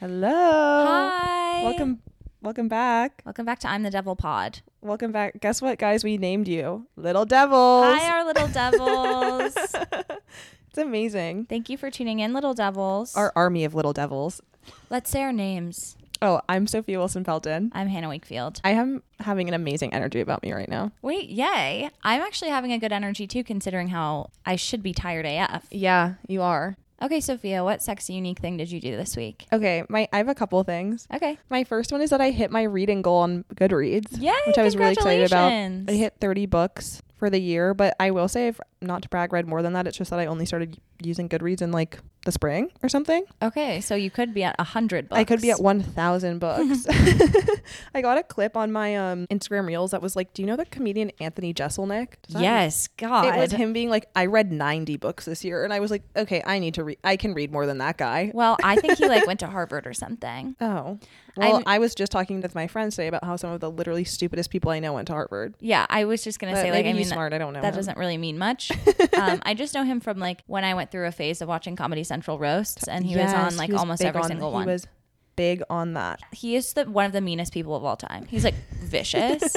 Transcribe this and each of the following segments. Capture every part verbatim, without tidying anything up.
Hello. Hi. Welcome welcome back. Welcome back to I'm the Devil Pod. Welcome back. Guess what, guys? We named you Little Devils. Hi, our little devils. It's amazing. Thank you for tuning in, little devils. Our army of little devils. Let's say our names. Oh, I'm Sophia Wilson-Pelton. I'm Hannah Wakefield. I am having an amazing energy about me right now. Wait, yay. I'm actually having a good energy too, considering how I should be tired A F. Yeah, you are. Okay, Sophia, what sexy, unique thing did you do this week? Okay, my I have a couple of things. Okay. My first one is that I hit my reading goal on Goodreads. Yay, which I was really excited about. congratulations. I hit thirty books for the year, but I will say, if not to brag, read more than that. It's just that I only started using Goodreads in like the spring or something. Okay, so you could be at one hundred books. I could be at one thousand books. I got a clip on my um, Instagram Reels that was like, do you know the comedian Anthony Jeselnik? Does that Yes, God. It was him being like, I read ninety books this year. And I was like, okay, I need to read. I can read more than that guy. Well, I think he like went to Harvard or something. Oh. Well, I'm- I was just talking with my friends today about how some of the literally stupidest people I know went to Harvard. Yeah, I was just going to But say, like, maybe I mean, he's smart. I don't know. that him. doesn't really mean much. um, I just know him from like when I went through a phase of watching Comedy Central roasts, and he Yes, was on like he was almost big every on- single he one. He was big on that. He is the one of the meanest people of all time. He's like vicious.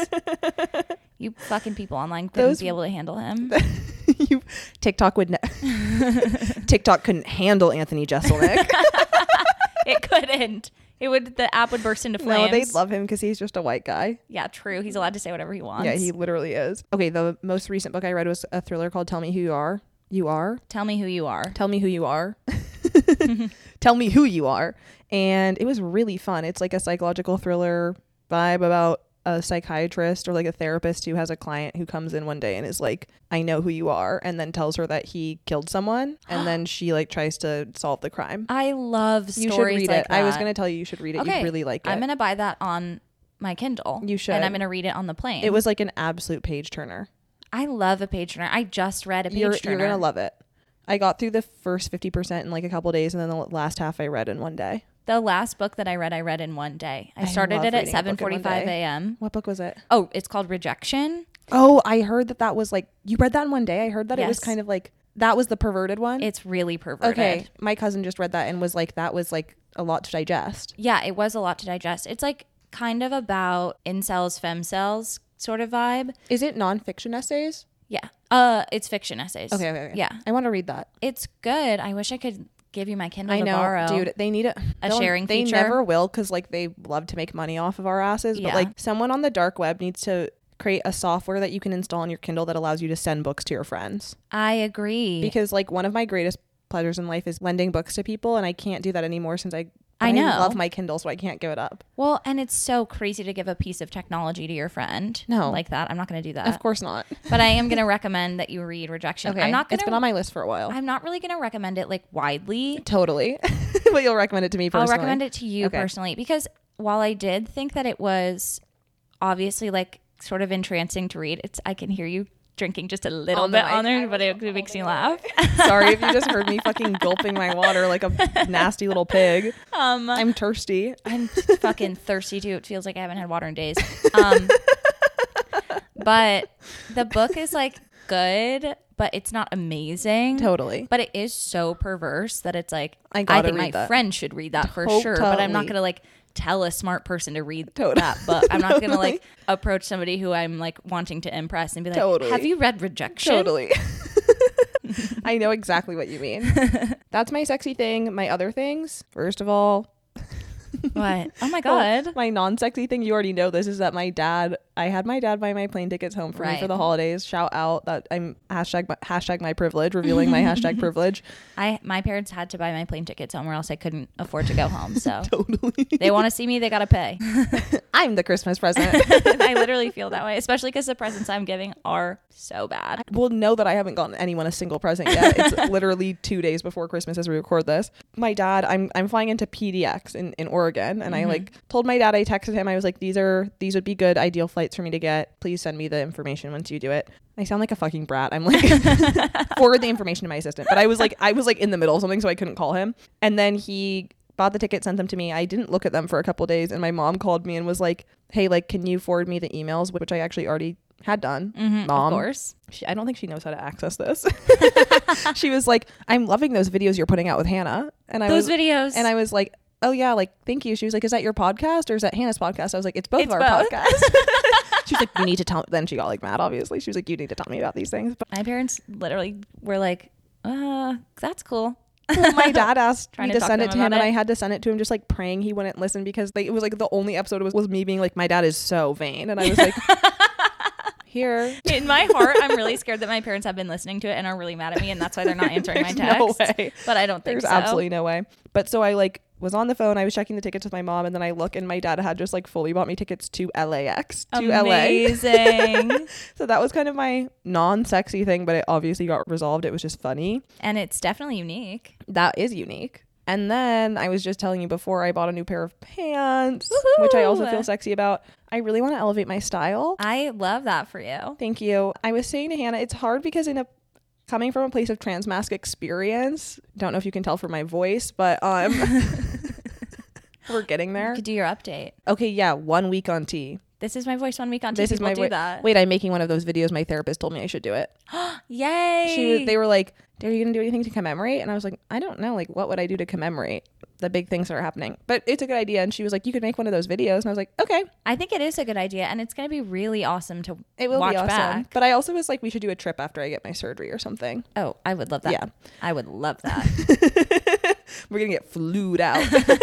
You fucking people online couldn't Those- be able to handle him. you TikTok would ne- TikTok couldn't handle Anthony Jeselnik. It couldn't. It would. The app would burst into flames. No, they'd love him because he's just a white guy. Yeah, true. He's allowed to say whatever he wants. Yeah, he literally is. Okay, the most recent book I read was a thriller called Tell Me Who You Are. You are? Tell me who you are. Tell Me Who You Are. Tell Me Who You Are. And it was really fun. It's like a psychological thriller vibe about a psychiatrist or like a therapist who has a client who comes in one day and is like, I know who you are, and then tells her that he killed someone, and then she like tries to solve the crime. I love stories You should read like it. I was that. going to tell you you should read it. Okay, You'd really like it. I'm gonna buy that on my Kindle. You should. and I'm gonna read it on the plane. It was like an absolute page turner. I love a page turner. I just read a page You're, turner. you're going to love it. I got through the first fifty percent in like a couple days, and then the last half I read in one day. The last book that I read, I read in one day. I I started love it at reading a book in one seven forty-five day. a.m. What book was it? Oh, it's called Rejection. Oh, I heard that that was like, you read that in one day. I heard that it was Yes. kind of like, that was the perverted one. It's really perverted. Okay. My cousin just read that and was like, that was like a lot to digest. Yeah, it was a lot to digest. It's like kind of about incels, femcells sort of vibe. Is it nonfiction essays? Yeah. Uh, it's fiction essays. Okay, okay, okay. Yeah. I want to read that. It's good. I wish I could give you my Kindle I to know, borrow. dude. They need a, A they'll- sharing They feature. never will because like they love to make money off of our asses. Yeah. But like someone on the dark web needs to create a software that you can install on your Kindle that allows you to send books to your friends. I agree. Because like one of my greatest pleasures in life is lending books to people, and I can't do that anymore since I I know. love my Kindle, so I can't give it up. Well, and it's so crazy to give a piece of technology to your friend. No. Like that. I'm not going to do that. Of course not. But I am going to recommend that you read Rejection. Okay, I'm not going it's been on my list for a while. I'm not really going to recommend it like widely. Totally. But you'll recommend it to me personally. I'll recommend it to you Okay. personally because while I did think that it was obviously like sort of entrancing to read, it's I can hear you drinking just a little On the bit mic. on there, but it, it makes me laugh. Sorry if you just heard me fucking gulping my water like a nasty little pig. Um, I'm thirsty. I'm fucking thirsty too. It feels like I haven't had water in days. Um, but the book is like good, but it's not amazing. Totally. But it is so perverse that it's like I I, gotta think read my that. friend should read that for sure. But I'm not Totally. gonna like tell a smart person to read Totally. that book. I'm not gonna Totally. like approach somebody who I'm like wanting to impress and be like, Totally. "Have you read Rejection?" Totally. I know exactly what you mean. That's my sexy thing. My other things, first of all, What? Oh my well, god. my non-sexy thing, you already know this, is that my dad, I had my dad buy my plane tickets home for me Right. for the holidays. Shout out that I'm hashtag, hashtag my privilege, revealing my hashtag privilege. I my parents had to buy my plane tickets home, or else I couldn't afford to go home. So Totally. they want to see me, they gotta pay. I'm the Christmas present. I literally feel that way, especially because the presents I'm giving are so bad. Well, know that I haven't gotten anyone a single present yet. It's literally two days before Christmas as we record this. My dad, I'm I'm flying into P D X in, in Oregon, and I like told my dad, I texted him, I was like, these are these would be good ideal flights for me to get. Please send me the information once you do it. I sound like a fucking brat. I'm like forward the information to my assistant. But I was like I was like in the middle of something, so I couldn't call him. And then he bought the ticket, sent them to me. I didn't look at them for a couple of days, and my mom called me and was like, hey, like, can you forward me the emails, which I actually already had done. Mm-hmm, Mom, of course. She, I don't think she knows how to access this. She was like, I'm loving those videos you're putting out with Hannah. And I Those was, videos. and I was like, oh yeah, like, thank you. She was like, is that your podcast or is that Hannah's podcast? I was like, it's both It's of our both. podcasts. She was like, you need to tell, then she got like mad, obviously. She was like, you need to tell me about these things. But My parents literally were like, uh, that's cool. well, my dad asked Trying me to to talk send to it them to him, about and it. I had to send it to him just like praying he wouldn't listen, because like, it was like the only episode was, was me being like, my dad is so vain. And I was like, here. In my heart, I'm really scared that my parents have been listening to it and are really mad at me, and that's why they're not answering my There's no text. way. But I don't think There's so. absolutely no way. But so I like was on the phone. I was checking the tickets with my mom, and then I look, and my dad had just like fully bought me tickets to L A X, to L A. Amazing. So that was kind of my non-sexy thing, but it obviously got resolved. It was just funny. And it's definitely unique. That is unique. And then I was just telling you before, I bought a new pair of pants, Woohoo! which I also feel sexy about. I really want to elevate my style. I love that for you. Thank you. I was saying to Hannah, it's hard because in a coming from a place of trans mask experience, don't know if you can tell from my voice, but um we're getting You there. could do your update. Okay, yeah, one week on T. This is my voice one week on T. This is People my do voi- that. Wait, I'm making one of those videos. My therapist told me I should do it. Yay. She was, they were like, are you gonna do anything to commemorate? And I was like, I don't know. Like, what would I do to commemorate the big things that are happening? But it's a good idea. And she was like, you could make one of those videos. And I was like, okay, I think it is a good idea, and it's going to be really awesome to it will watch be awesome. back. But I also was like, we should do a trip after I get my surgery or something. Oh, I would love that. Yeah. I would love that. We're gonna get flued out.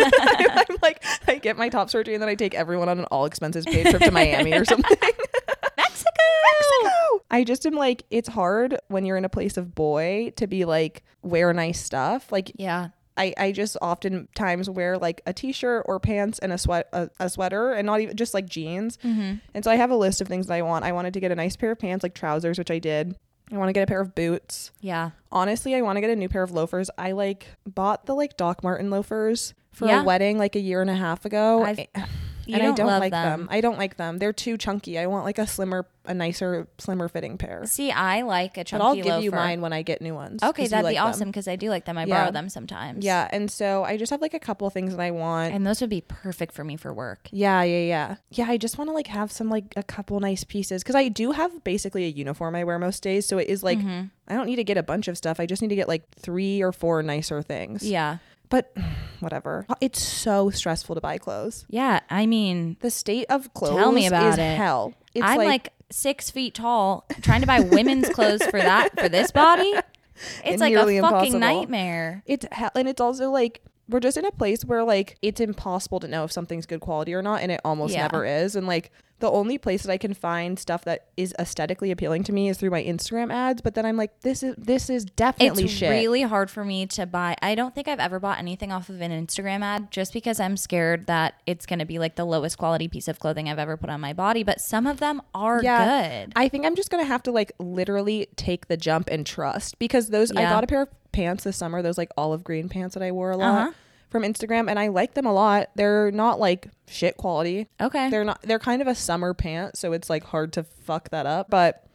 I'm like, I get my top surgery and then I take everyone on an all expenses paid trip to Miami or something. Mexico. Mexico. I just am like, it's hard when you're in a place of boy to be like, wear nice stuff. Like, Yeah. I, I just oftentimes wear like a t-shirt or pants and a sweat a, a sweater, and not even just like jeans. Mm-hmm. And so I have a list of things that I want. I wanted to get a nice pair of pants, like trousers, which I did. I want to get a pair of boots. Yeah. Honestly, I want to get a new pair of loafers. I like bought the like Doc Marten loafers for Yeah. a wedding like a year and a half ago. I've- I- You and don't I don't love like them. them. I don't like them. They're too chunky. I want like a slimmer, a nicer, slimmer fitting pair. See, I like a But chunky I'll give loafer. you mine when I get new ones. Okay, 'cause you that'd like be them. awesome because I do like them. I Yeah. borrow them sometimes. Yeah, and so I just have like a couple of things that I want. And those would be perfect for me for work. Yeah, yeah, yeah. Yeah, I just want to like have some like a couple nice pieces, because I do have basically a uniform I wear most days. So it is like, Mhm. I don't need to get a bunch of stuff. I just need to get like three or four nicer things. Yeah. But whatever. It's so stressful to buy clothes. Yeah. I mean, The state of clothes Tell me about is it. hell. It's I'm like, six feet tall trying to buy women's clothes for that, for this body. It's like a Nearly fucking impossible. nightmare. it's hell, and it's also like we're just in a place where like it's impossible to know if something's good quality or not, and it almost Yeah. never is. And like the only place that I can find stuff that is aesthetically appealing to me is through my Instagram ads. But then I'm like, this is this is definitely It's shit. really hard for me to buy. I don't think I've ever bought anything off of an Instagram ad just because I'm scared that it's going to be like the lowest quality piece of clothing I've ever put on my body. But some of them are Yeah. good. I think I'm just gonna have to like literally take the jump and trust, because those I Yeah. got a pair of pants this summer, those like olive green pants that I wore a lot Uh-huh. from Instagram, and I like them a lot. They're not like shit quality. Okay. They're not they're kind of a summer pant, so it's like hard to fuck that up. But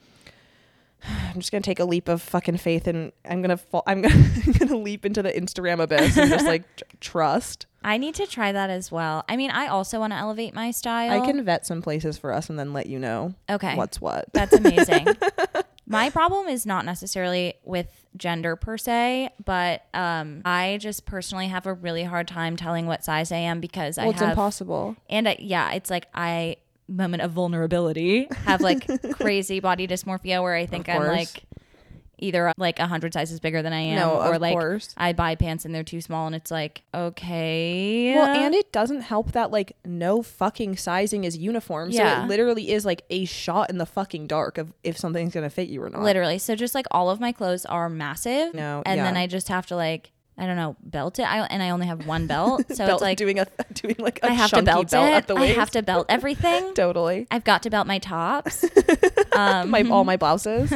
I'm just gonna take a leap of fucking faith, and I'm gonna fall I'm gonna, I'm gonna leap into the Instagram abyss and just like tr- trust. I need to try that as well. I mean, I also want to elevate my style. I can vet some places for us and then let you know Okay. what's what. That's amazing. My problem is not necessarily with gender per se, but um, I just personally have a really hard time telling what size I am because Well, I it's have, impossible. and I, yeah, it's like I moment of vulnerability have like crazy body dysmorphia where I think Of I'm course. like either like a hundred sizes bigger than I am, No, or of like course. I buy pants and they're too small, and it's like okay. Well, and it doesn't help that like no fucking sizing is uniform. So Yeah. it literally is like a shot in the fucking dark of if something's gonna fit you or not. literally, so just like all of my clothes are massive, No, and then yeah. I just have to like I don't know belt it. I and I only have one belt, so Belt, it's like doing a doing like a I have to chunky belt belt it. at the I waist. have to belt everything. Totally. I've got to belt my tops. Um, My all my blouses.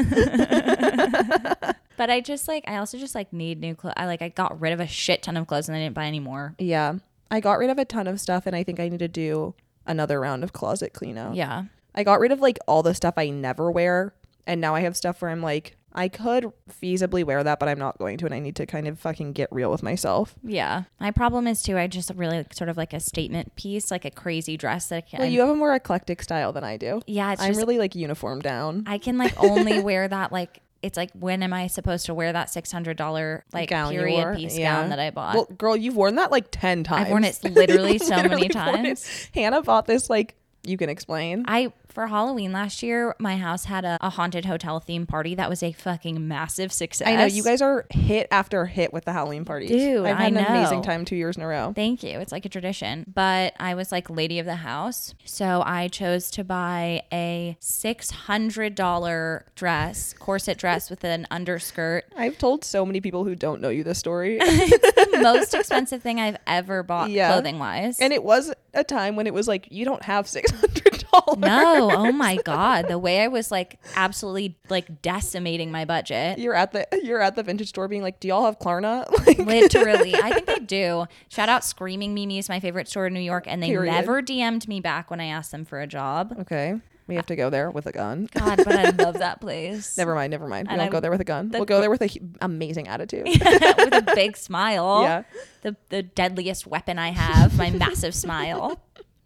but I just like I also just like need new clothes. I like I got rid of a shit ton of clothes and I didn't buy any more. Yeah. I got rid of a ton of stuff, and I think I need to do another round of closet clean out. Yeah. I got rid of like all the stuff I never wear, and now I have stuff where I'm like, I could feasibly wear that, but I'm not going to, and I need to kind of fucking get real with myself. Yeah. My problem is too I just really like, sort of like a statement piece, like a crazy dress that I can Well, you have a more eclectic style than I do. Yeah, it's I'm just really like uniform down. I can like only wear that like it's like, when am I supposed to wear that six hundred dollars like Gown you period wore? piece Yeah. gown that I bought? Well, girl, you've worn that like ten times. I've worn it literally so Literally many worn it. times. Hannah bought this, like, you can explain. I for Halloween last year, my house had a, a haunted hotel theme party that was a fucking massive success. I know you guys are hit after hit with the Halloween parties. Dude, I've had I an amazing know. time two years in a row. Thank you. It's like a tradition. But I was like lady of the house. So I chose to buy a six hundred dollars dress, corset dress with an underskirt. I've told so many people who don't know you this story. It's the most expensive thing I've ever bought Yeah. clothing wise. And it was a time when it was like, you don't have six hundred dollars. No, oh my God. The way I was like absolutely like decimating my budget. You're at the you're at the vintage store being like, do y'all have Klarna? Like, Literally. I think they do. Shout out Screaming Mimi is my favorite store in New York. And they Period. never D M'd me back when I asked them for a job. okay, we have to go there with a gun. God, but I love that place. Never mind, never mind. We And don't I- go there with a gun. the- We'll go there with a hu- amazing attitude. With a big smile. Yeah. The the deadliest weapon I have, my massive smile.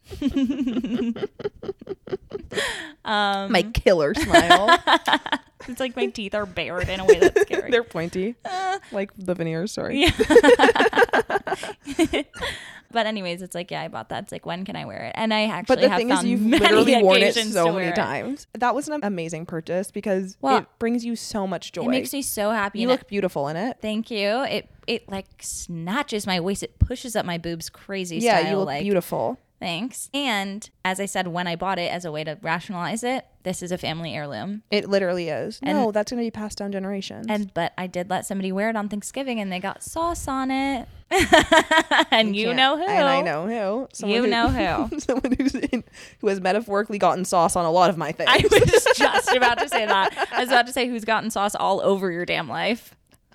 um, My killer smile. it's like my teeth are bared in a way that's scary. They're pointy, like the veneers. Sorry. Yeah. But anyways, it's like, yeah, I bought that. It's like, when can I wear it? And I actually But the have thing is, found you've many literally worn it occasions so to many wear it. times. That was an amazing purchase because Well, it brings you so much joy. It makes me so happy. you and look it- beautiful in it. Thank you. It it like snatches my waist. It pushes up my boobs crazy Yeah, style. you look like, beautiful. Thanks. And as I said, when I bought it as a way to rationalize it, this is a family heirloom. It literally is. And- no, that's going to be passed down generations. And but I did let somebody wear it on Thanksgiving, and they got sauce on it. And you, can't- know who? And I know who. Someone You know who. Someone who's in, who has metaphorically gotten sauce on a lot of my things. I was just about to say that. I was about to say, who's gotten sauce all over your damn life?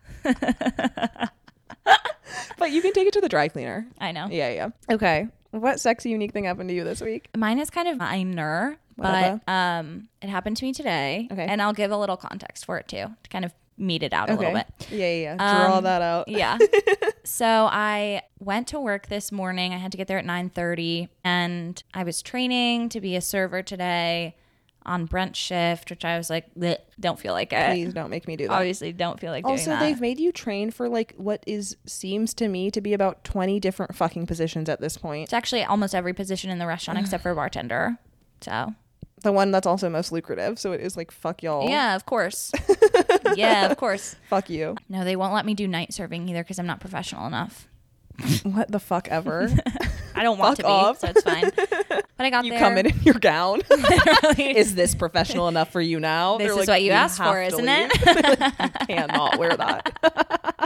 But you can take it to the dry cleaner. I know. Yeah, yeah. Okay. What sexy, unique thing happened to you this week? Mine is kind of minor, Whatever. but um, it happened to me today. Okay. And I'll give a little context for it too, to kind of meet it out a Okay. little bit. Yeah, yeah, yeah. Draw Um, that out. Yeah. So I went to work this morning. I had to get there at nine thirty, and I was training to be a server today on brunch shift, which I was like, "Bleh, don't feel like it. Please don't make me do that. Obviously, don't feel like Also, doing that. they've made you train for like what is seems to me to be about twenty different fucking positions at this point. It's actually almost every position in the restaurant except for bartender. So The one that's also most lucrative. So it is like, fuck y'all. yeah, of course. Yeah, of course. Fuck you. No, they won't let me do night serving either because I'm not professional enough. What the fuck ever? I don't want Fuck to be, off. so it's fine. But I got You there. come in in your gown. Literally. Is this professional enough for you now? This They're is like, what you "You asked have for, to isn't leave." it? You cannot wear that.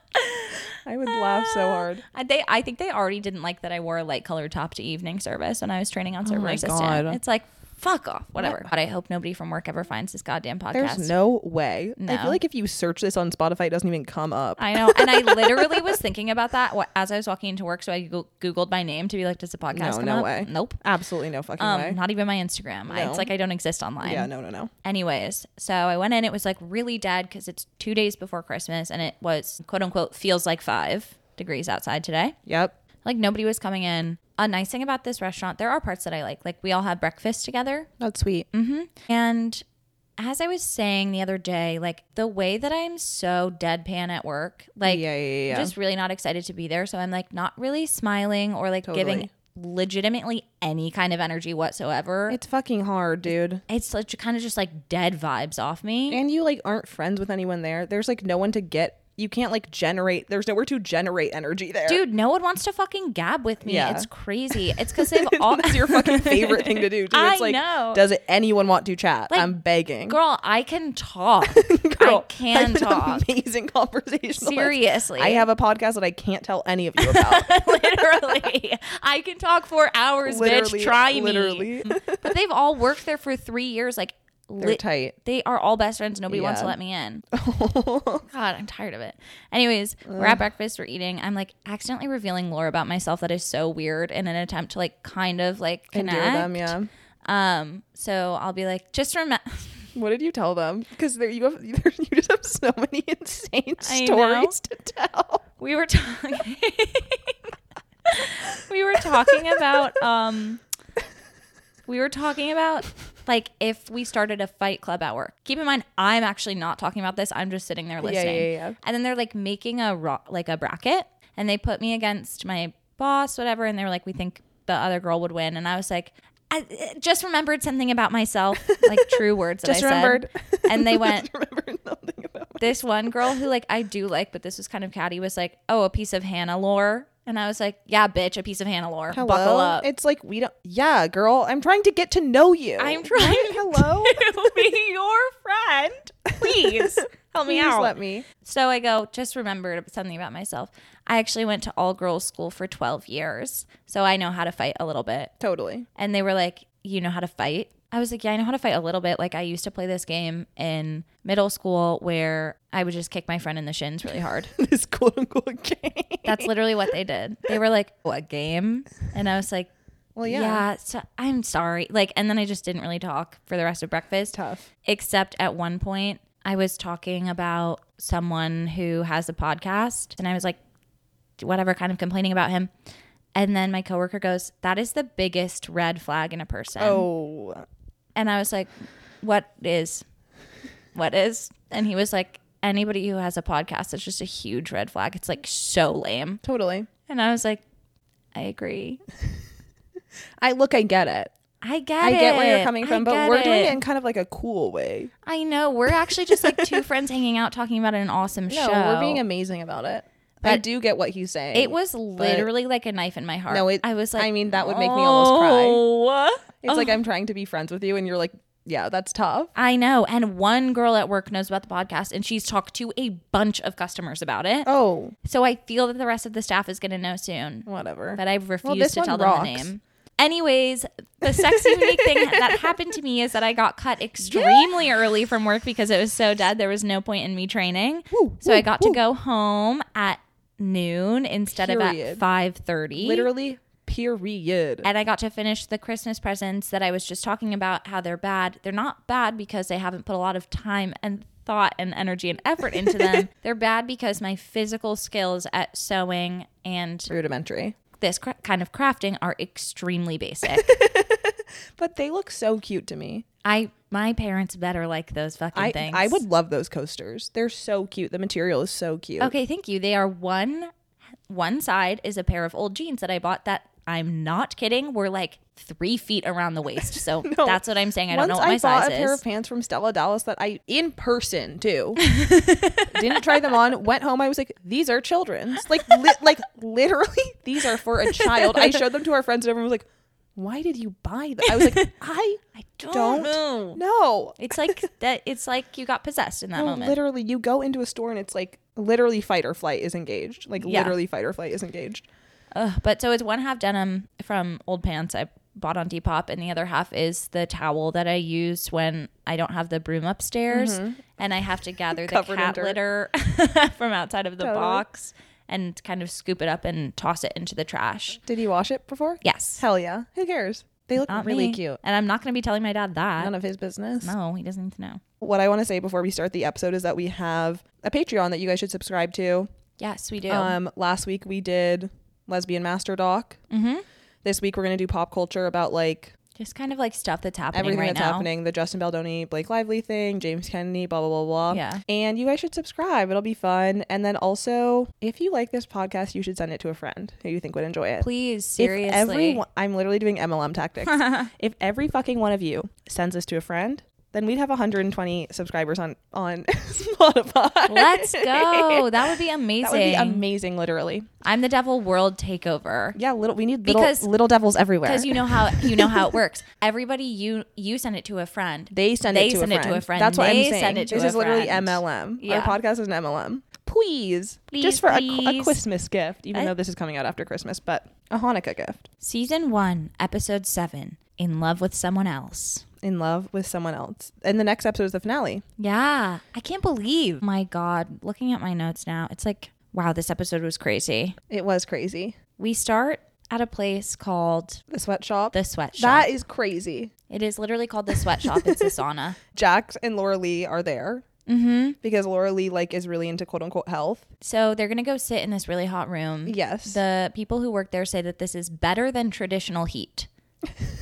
I would laugh so hard. I, they, I think they already didn't like that I wore a light colored top to evening service when I was training on server my assistant. God. It's like, fuck off, whatever. But I hope nobody from work ever finds this goddamn podcast. There's no way. I No. feel like if you search this on Spotify, it doesn't even come up. I know. And I literally was thinking about that wh- as I was walking into work. So I Googled, Googled my name to be like, does the podcast No, come no up? way. Nope. Absolutely no fucking way. Um, not even my Instagram. I, No. it's like I don't exist online. Yeah, no, no, no. Anyways, so I went in. It was like really dead because it's two days before Christmas, and it was quote unquote feels like five degrees outside today. Yep. Like nobody was coming in. A nice thing about this restaurant, there are parts that I like. Like we all had breakfast together. That's sweet. Mm-hmm. And as I was saying the other day, like the way that I'm so deadpan at work, like Yeah, yeah, yeah. I'm just really not excited to be there. So I'm like not really smiling or like Totally. giving legitimately any kind of energy whatsoever. It's fucking hard, dude. It's like kind of just like dead vibes off me. And you like aren't friends with anyone there. There's like no one to get. You can't like generate. There's nowhere to generate energy there. Dude, no one wants to fucking gab with me. Yeah. It's crazy. It's because they've all. That's your fucking favorite thing to do. Too. I It's like, know. does it, anyone want to chat? Like, I'm begging. Girl, I can talk. Girl, I can I'm an talk. amazing conversationalist. Seriously. I have a podcast that I can't tell any of you about. Literally. I can talk for hours, Literally, bitch. Try me. literally. But they've all worked there for three years. Like, They're lit- tight. they are all best friends. Nobody wants to Yeah. let me in. God, I'm tired of it. Anyways, we're at breakfast. We're eating. I'm like accidentally revealing lore about myself that is so weird in an attempt to like kind of like connect. Endear them, yeah. Um. So I'll be like, just remember. What did you tell them? Because there you have, you just have so many insane I stories to tell. We were talking. we were talking about. Um. We were talking about Like if we started a fight club at work. Keep in mind, I'm actually not talking about this. I'm just sitting there listening. Yeah, yeah, yeah. And then they're like making a ro- like a bracket, and they put me against my boss, whatever. And they were like, we think the other girl would win. And I was like, I just remembered something about myself, like true words that Just I remembered. said. And they went, Just remembered nothing about this one girl who like I do like, but this was kind of catty, was like, oh, a piece of Hannah lore. And I was like, yeah, bitch, a piece of Hannah lore. Hello? Buckle up. It's like, we don't, yeah, girl, I'm trying to get to know you. I'm trying Hello? to be your friend. Please help me Please out. let me. So I go, just remembered something about myself. I actually went to all girls school for twelve years. So I know how to fight a little bit. Totally. And they were like, you know how to fight? I was like, yeah, I know how to fight a little bit. Like I used to play this game in middle school where I would just kick my friend in the shins really hard. This quote unquote game. That's literally what they did. They were like, what game? And I was like, Well, yeah. yeah, so I'm sorry. Like, and then I just didn't really talk for the rest of breakfast. Tough. Except at one point, I was talking about someone who has a podcast, and I was like, whatever, kind of complaining about him. And then my coworker goes, that is the biggest red flag in a person. Oh. And I was like, what is? What is? And he was like, anybody who has a podcast, it's just a huge red flag. It's like so lame. Totally. And I was like, I agree. I look, I get it. I get I it. get where you're coming from, I but get we're doing it in kind of like a cool way. I know. We're actually just like two friends hanging out talking about an awesome No, show. we're being amazing about it. I But do get what he's saying. It was literally like a knife in my heart. No, it, I was like, I mean, that would make me almost cry. oh. It's like I'm trying to be friends with you, and you're like, yeah, that's tough. I know. And one girl at work knows about the podcast, and she's talked to a bunch of customers about it. Oh, So I feel that the rest of the staff is going to know soon. whatever. But I've refused Well, this to one tell rocks. them the name. Anyways, the sexy unique thing that happened to me is that I got cut extremely early from work because it was so dead. There was no point in me training. Woo, so woo, I got woo. to go home at noon instead of Period. at five thirty. Literally, period. And I got to finish the Christmas presents that I was just talking about, how they're bad. They're not bad because they haven't put a lot of time and thought and energy and effort into them. They're bad because my physical skills at sewing and Rudimentary. this cra- kind of crafting are extremely basic. But they look so cute to me. I my parents better like those fucking I, things. I would love those coasters. They're so cute. The material is so cute. Okay, thank you. They are one one side is a pair of old jeans that I bought that I'm not kidding. Were like three feet around the waist. So No. that's what I'm saying. I Once don't know what my I bought size a pair is. of pants from Stella Dallas that I, in person too, didn't try them on, went home. I was like, these are children's. Like, li- like literally, these are for a child. I showed them to our friends and everyone was like, why did you buy them? I was like, I I don't, don't know. know. It's like that. It's like you got possessed in that No, moment. literally, you go into a store and it's like literally fight or flight is engaged. Like Yeah. literally fight or flight is engaged. Ugh, but so it's one half denim from old pants I bought on Depop, and the other half is the towel that I use when I don't have the broom upstairs and I have to gather the Covered in cat dirt. litter from outside of the Totally. box and kind of scoop it up and toss it into the trash. Did you wash it before? Yes. Hell yeah. Who cares? They look Not really me. cute. And I'm not going to be telling my dad that. None of his business. No, he doesn't need to know. What I want to say before we start the episode is that we have a Patreon that you guys should subscribe to. Yes, we do. Um, last week we did Lesbian Master Doc. mm-hmm. This week we're going to do pop culture about like Just kind of like stuff that's happening everything right that's now. happening. The Justin Baldoni, Blake Lively thing, James Kennedy, blah, blah, blah, blah. Yeah. And you guys should subscribe. It'll be fun. And then also, if you like this podcast, you should send it to a friend who you think would enjoy it. Please, seriously. If everyone, I'm literally doing M L M tactics. If every fucking one of you sends this to a friend, then we'd have one hundred twenty subscribers on, on Spotify. Let's go. That would be amazing. That would be amazing, literally. I'm the devil world takeover. Yeah, little we need little, Because- little devils everywhere. Because you know how you know how it works. Everybody, you you send it to a friend. They send, They it, to send a it to friend. a friend. That's what They I'm saying. send it to this a is literally friend. M L M. Yeah. Our podcast is an M L M. Please, Please, just for a, a please. Christmas gift, even I- though this is coming out after Christmas, but a Hanukkah gift. Season one, episode seven. In love with someone else. In love with someone else. And the next episode is the finale. Yeah, I can't believe. My God, looking at my notes now, it's like, wow, this episode was crazy. It was crazy. We start at a place called The sweatshop. the Sweatshop. That is crazy. It is literally called the Sweatshop. It's a sauna. Jax and Laura Lee are there Mm-hmm. because Laura Lee like is really into quote unquote health. So they're gonna go sit in this really hot room. Yes. The people who work there say that this is better than traditional heat.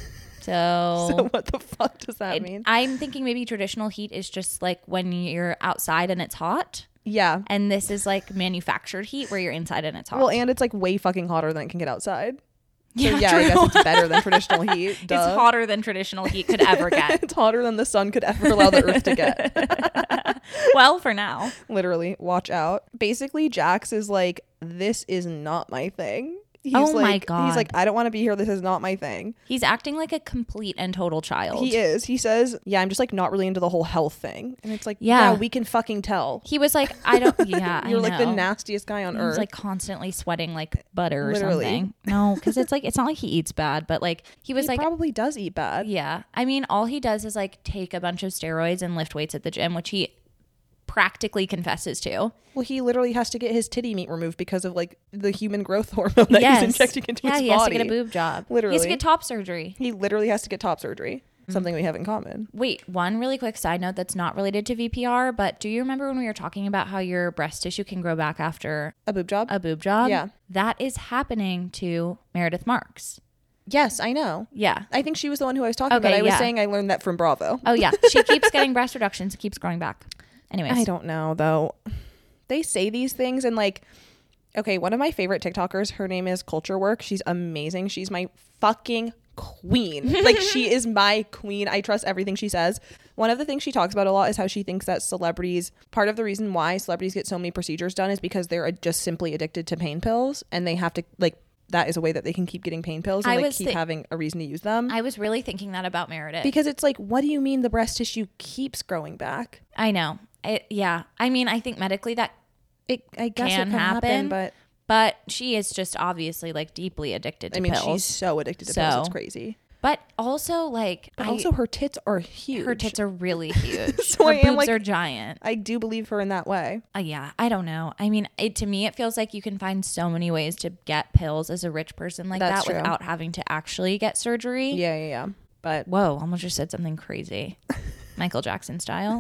So, So what the fuck does that it- mean? I'm thinking maybe traditional heat is just like when you're outside and it's hot. Yeah. And this is like manufactured heat where you're inside and it's hot. Well, and it's like way fucking hotter than it can get outside. So yeah, yeah, true. I guess it's better than traditional heat. Duh. It's hotter than traditional heat could ever get. It's hotter than the sun could ever allow the earth to get. Well, for now. Literally, watch out. Basically, Jax is like, this is not my thing. He's Oh my like, God. He's like, I don't want to be here. This is not my thing. He's acting like a complete and total child. He is. He says, yeah, I'm just like not really into the whole health thing. And it's like, Yeah. yeah, we can fucking tell. He was like, I don't, yeah, You're I like the know. nastiest guy on He's earth. like constantly sweating like butter or Literally. something. No, because it's like, it's not like he eats bad, but like he was he like, probably does eat bad. yeah. I mean, all he does is like take a bunch of steroids and lift weights at the gym, which he practically confesses to. Well, he literally has to get his titty meat removed because of like the human growth hormone that Yes. he's injecting into yeah, his he body. has to get a boob job. He has Literally. to get top surgery. He literally has to get top surgery. Something we have in common. Wait, one really quick side note that's not related to V P R, but do you remember when we were talking about how your breast tissue can grow back after A boob job? a boob job? Yeah. That is happening to Meredith Marks. Yes, I know. Yeah. I think she was the one who I was talking Okay, about. I was yeah. saying I learned that from Bravo. Oh, yeah. She keeps getting breast reductions. It keeps growing back. Anyways. I don't know though. They say these things and like, okay, one of my favorite TikTokers, her name is Culture Work. She's amazing. She's my fucking queen. Like she is my queen. I trust everything she says. One of the things she talks about a lot is how she thinks that celebrities, part of the reason why celebrities get so many procedures done is because they're just simply addicted to pain pills and they have to like, that is a way that they can keep getting pain pills and I like was keep thi- having a reason to use them. I was really thinking that about Meredith. Because it's like, what do you mean the breast tissue keeps growing back? I know. It, yeah. I mean, I think medically that, It, I guess Can it can happen, happen, but but she is just obviously like deeply addicted to I mean, pills. she's so addicted to pills. So- It's crazy. But also like, But I, also, her tits are huge. her tits are really huge. So her I am, boobs like- are giant. I do believe her in that way. Uh, yeah, I don't know. I mean, it, to me, it feels like you can find so many ways to get pills as a rich person like That's that true. without having to actually get surgery. Yeah, yeah, yeah. But Whoa, almost just said something crazy. Michael Jackson style.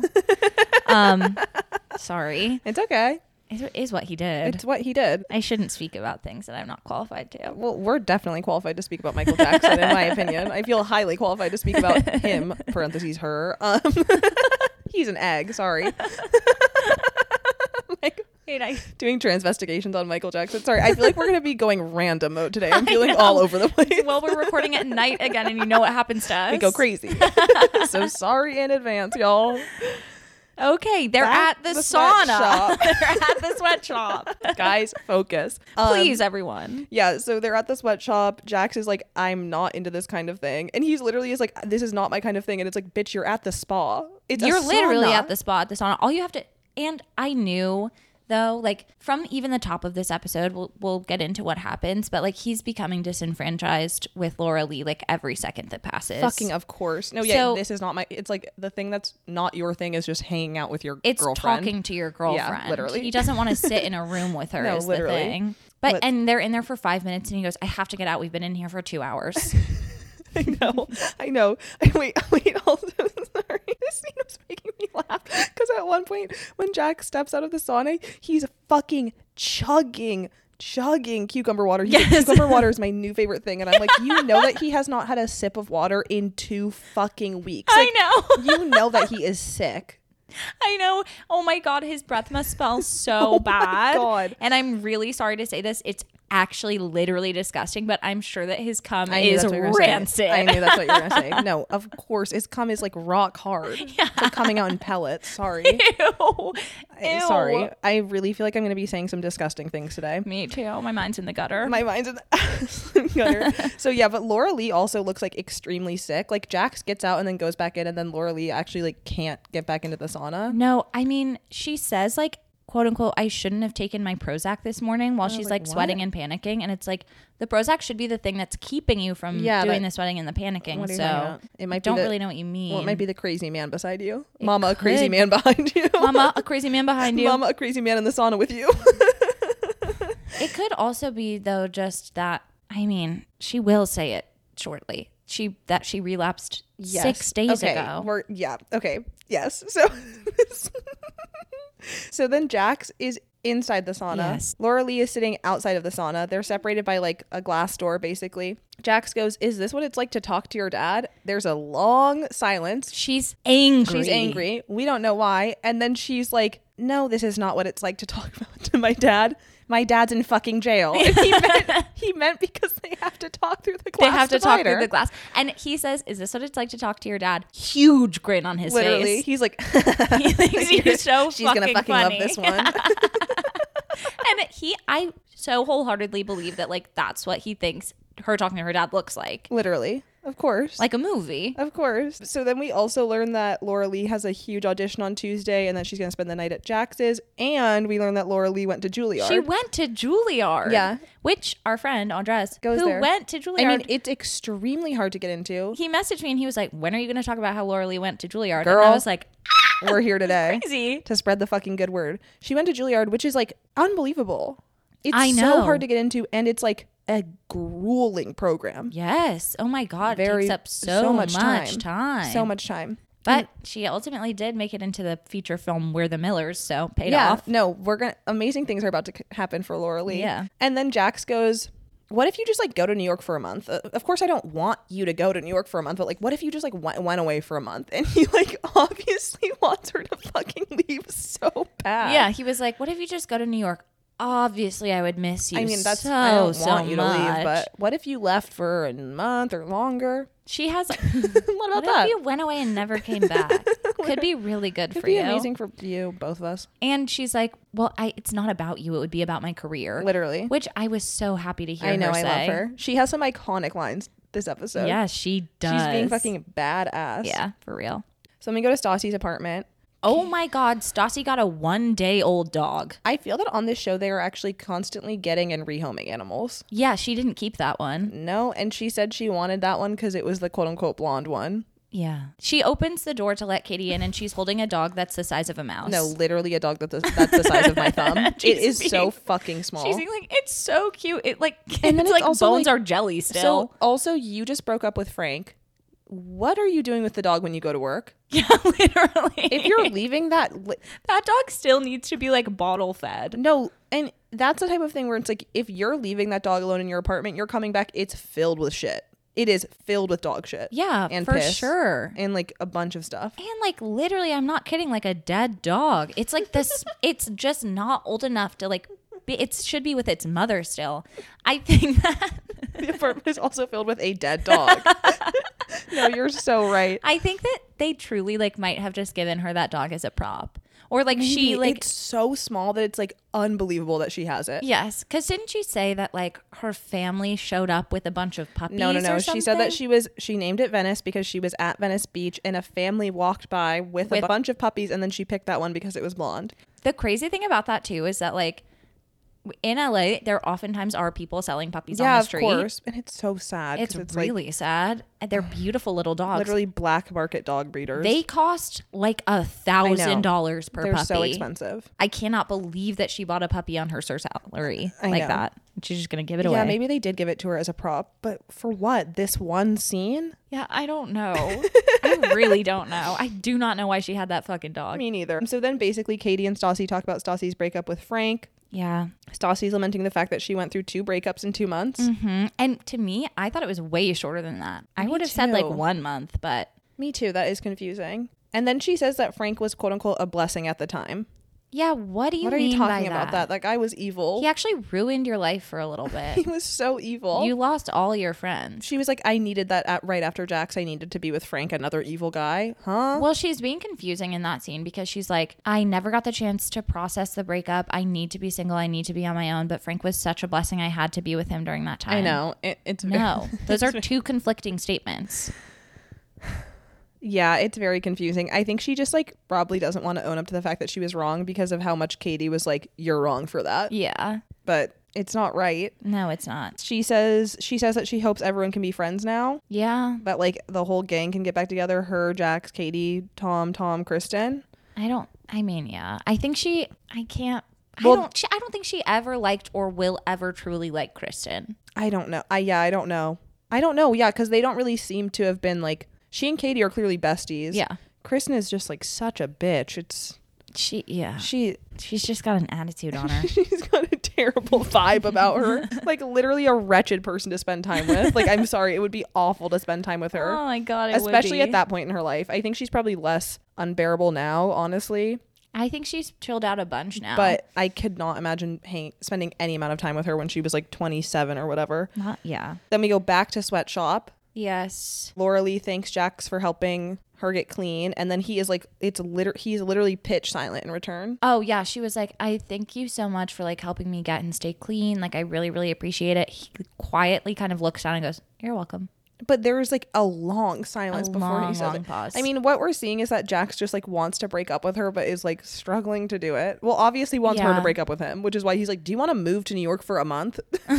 um, sorry. it's okay. It is what he did. It's what he did. I shouldn't speak about things that I'm not qualified to. Well, we're definitely qualified to speak about Michael Jackson, in my opinion. I feel highly qualified to speak about him, parentheses, her. Um, he's an egg, sorry. Like, Wait, I, doing transvestigations on Michael Jackson. Sorry, I feel like we're going to be going random mode today. I'm I feeling know. all over the place. well, we're recording at night again, and you know what happens to us. We go crazy. So sorry in advance, y'all. Okay, they're That's at the, the sauna. sweatshop. They're at the sweatshop. Guys, focus. Um, Please, everyone. Yeah, so they're at the sweatshop. Jax is like, I'm not into this kind of thing. And he's literally is like, this is not my kind of thing. And it's like, bitch, you're at the spa. It's a You're literally sauna. at the spa at the sauna. All you have to, and I knew though, like from even the top of this episode, we'll we'll get into what happens, but like he's becoming disenfranchised with Laura Lee like every second that passes. Fucking of course. No, yeah, So- this is not my, it's like the thing that's not your thing is just hanging out with your It's girlfriend. talking to your girlfriend. literally. He doesn't want to sit in a room with her. No, is literally. the thing. But But- and they're in there for five minutes, and he goes, "I have to get out. We've been in here for two hours." I know, I know. Wait, wait, also, sorry. This scene was making me laugh because at one point when Jack steps out of the sauna, he's fucking chugging, chugging cucumber water. He's like, Yes. cucumber water is my new favorite thing. And I'm like, you know that he has not had a sip of water in two fucking weeks. Like, I know. you know that he is sick. I know. Oh my God, his breath must smell so Oh my bad. God. And I'm really sorry to say this. It's actually literally disgusting, but I'm sure that his cum I knew is that's what you were gonna say. rancid. I knew that's what you were gonna say. No, of course, his cum is like rock hard. It's like coming out in pellets. Sorry. Ew. I- Ew. Sorry. I really feel like I'm gonna be saying some disgusting things today. Me too. My mind's in the gutter. My mind's in the absolute gutter. So yeah, but Laura Lee also looks like extremely sick. Like Jax gets out and then goes back in, and then Laura Lee actually like can't get back into the sauna. No, I mean, she says like, quote unquote, I shouldn't have taken my Prozac this morning while was she's like, like sweating what? and panicking. And it's like the Prozac should be the thing that's keeping you from Yeah, doing that- the sweating and the panicking. What are you So talking about? It might I be don't the- really know what you mean. Well, it might be the crazy man beside you. It Mama, a crazy could. man behind you. Mama, a crazy man behind you. Mama, a crazy man in the sauna with you. It could also be though just that, I mean, she will say it shortly. She that she relapsed Yes. six days okay. ago. We're, yeah. Okay. Yes. So, so then Jax is inside the sauna. Yes. Laura Lee is sitting outside of the sauna. They're separated by like a glass door, basically. Jax goes, is this what it's like to talk to your dad? There's a long silence. She's angry. She's angry. We don't know why. And then she's like, no, this is not what it's like to talk about to my dad. My dad's in fucking jail. And he meant, he meant because they have to talk through the glass They have to divider. talk through the glass. And he says, is this what it's like to talk to your dad? Huge grin on his Literally. face. He's like, He thinks you're so she's fucking gonna fucking funny. love this one. And he, I so wholeheartedly believe that like that's what he thinks her talking to her dad looks like. Literally. Of course. Like a movie. Of course. So then we also learn that Laura Lee has a huge audition on Tuesday and that she's going to spend the night at Jax's. And we learn that Laura Lee went to Juilliard. She went to Juilliard. Yeah. Which our friend Andres, Goes who there. went to Juilliard. I mean, it's extremely hard to get into. he messaged me and he was like, when are you going to talk about how Laura Lee went to Juilliard? Girl. And I was like, We're here today crazy. to spread the fucking good word. She went to Juilliard, which is like unbelievable. It's I so know. hard to get into. And it's like a grueling program. Yes. Oh my God. Very- it takes up so, so much, much time. time. So much time. But she ultimately did make it into the feature film We're the Millers, so paid yeah, off. no, we're gonna amazing things are about to c- happen for Laura Lee. Yeah. And then Jax goes, what if you just like go to New York for a month? Uh, of course I don't want you to go to New York for a month, but like what if you just like w- went away for a month? And he like obviously wants her to fucking leave so bad. Yeah, he was like, what if you just go to New York? Obviously, I would miss you. I mean, that's so, I don't so want you to much. leave, but what if you left for a month or longer? She has. What about What that? if you went away and never came back? Could be really good Could for be you. amazing for you, both of us. And she's like, well, I, it's not about you. It would be about my career. Literally. Which I was so happy to hear I know, her I say. love her. She has some iconic lines this episode. Yeah, she does. She's being fucking badass. Yeah, for real. So then we go to Stassi's apartment. Oh my God, Stassi got a one day old dog. I feel that on this show they are actually constantly getting and rehoming animals. Yeah, she didn't keep that one. No, and she said she wanted that one because it was the quote unquote blonde one. Yeah. She opens the door to let Katie in and she's holding a dog that's the size of a mouse. No, literally a dog that's the, that's the size of my thumb. It She's is being- so fucking small. She's being like, it's so cute. It like, And then it's it's like also, bones like- are jelly still. So also you just broke up with Frank. What are you doing with the dog when you go to work? Yeah, literally. If you're leaving that li- that dog still needs to be like bottle fed. no, and that's the type of thing where it's like if you're leaving that dog alone in your apartment, you're coming back, it's filled with shit. It is filled with dog shit. Yeah, and for piss sure. And like a bunch of stuff. And like literally, I'm not kidding, like a dead dog. It's like this, it's just not old enough to like, be, it should be with its mother still. I think that. The apartment is also filled with a dead dog. No, you're so right. I think that they truly like might have just given her that dog as a prop. Or like she Maybe like it's so small that it's like unbelievable that she has it. yes, because didn't she say that like her family showed up with a bunch of puppies? No, no, no. or She said that something? she was she named it Venice because she was at Venice Beach and a family walked by with, With- a bunch of puppies and then she picked that one because it was blonde. The crazy thing about that too is that like in L A there oftentimes are people selling puppies Yeah, on the of street. course. And it's so sad. 'cause It's, it's like really sad. And they're beautiful little dogs. literally black market dog breeders. They cost like a thousand dollars per They're puppy. so expensive. I cannot believe that she bought a puppy on her sir salary I like know. that. She's just gonna give it away. Yeah, maybe they did give it to her as a prop, but for what? This one scene? Yeah, I don't know. I really don't know. I do not know why she had that fucking dog. Me neither. So then basically Katie and Stassi talk about Stassi's breakup with Frank. Yeah. Stassi's lamenting the fact that she went through two breakups in two months. hmm And to me, I thought it was way shorter than that. I Me would have said like too. one month, but Me too. That is confusing. And then she says that Frank was quote unquote a blessing at the time. yeah, what do you What are mean you by talking about that? That guy was evil. He actually ruined your life for a little He bit. was so evil. You lost all your friends. She was like, I needed that at, right after Jax. I needed to be with Frank, another evil guy. Huh? Well, she's being confusing in that scene because she's like, I never got the chance to process the breakup. I need to be single. I need to be on my own. But Frank was such a blessing. I had to be with him during that time. I know. It, it's No, those are it's- two conflicting statements. Yeah, it's very confusing. I think she just like probably doesn't want to own up to the fact that she was wrong because of how much Katie was like, you're wrong for that. Yeah. But it's not right. No, it's not. She says she says that she hopes everyone can be friends now. Yeah. That like the whole gang can get back together. Her, Jax, Katie, Tom, Tom, Kristen. I don't, I mean, yeah. I think she, I can't, Well- I don't, she, I don't think she ever liked or will ever truly like Kristen. I don't know. I yeah, I don't know. I don't know. Yeah, because they don't really seem to have been like she and Katie are clearly besties. Yeah. Kristen is just like such a bitch. It's She, yeah. She She's just got an attitude on her. she's got a terrible vibe about her. Like literally a wretched person to spend time with. Like I'm sorry, it would be awful to spend time with her. Oh my God, it Especially would be. at that point in her life. I think she's probably less unbearable now, honestly. I think she's chilled out a bunch now. But I could not imagine hang- spending any amount of time with her when she was like twenty-seven or whatever. Not, yeah. Then we go back to Sweatshop. Yes. Laura Lee thanks Jax for helping her get clean, and then he is like, it's liter- he's literally pitch silent in return. Oh yeah, she was like, I thank you so much for like helping me get and stay clean. Like I really, really appreciate it. He quietly kind of looks down and goes, "You're welcome." But there's like a long silence A before long, he says long it. pause. I mean, what we're seeing is that Jax just like wants to break up with her, but is like struggling to do it. Well, obviously wants her Yeah. to break up with him, which is why he's like, do you want to move to New York for a month?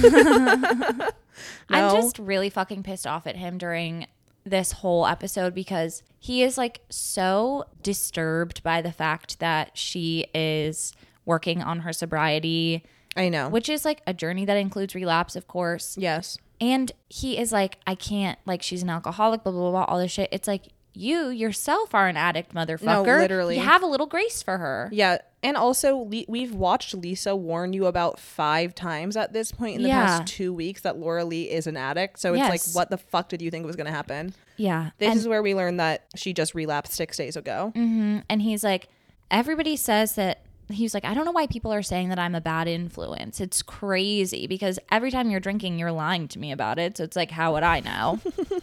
I'm No. just really fucking pissed off at him during this whole episode because he is like so disturbed by the fact that she is working on her sobriety, I know. which is like a journey that includes relapse, of course. Yes. And he is like, I can't, like, she's an alcoholic, blah, blah, blah, blah, all this shit. It's like, you yourself are an addict, motherfucker. literally. You have a little grace for her. Yeah. And also, Le- we've watched Lisa warn you about five times at this point in the Yeah. past two weeks that Laura Lee is an addict. So it's Yes. like, what the fuck did you think was going to happen? Yeah. This and, is where we learned that she just relapsed six days ago. mhm. And he's like, everybody says that. He's like, I don't know why people are saying that I'm a bad influence. It's crazy because every time you're drinking, you're lying to me about it. So it's like, how would I know?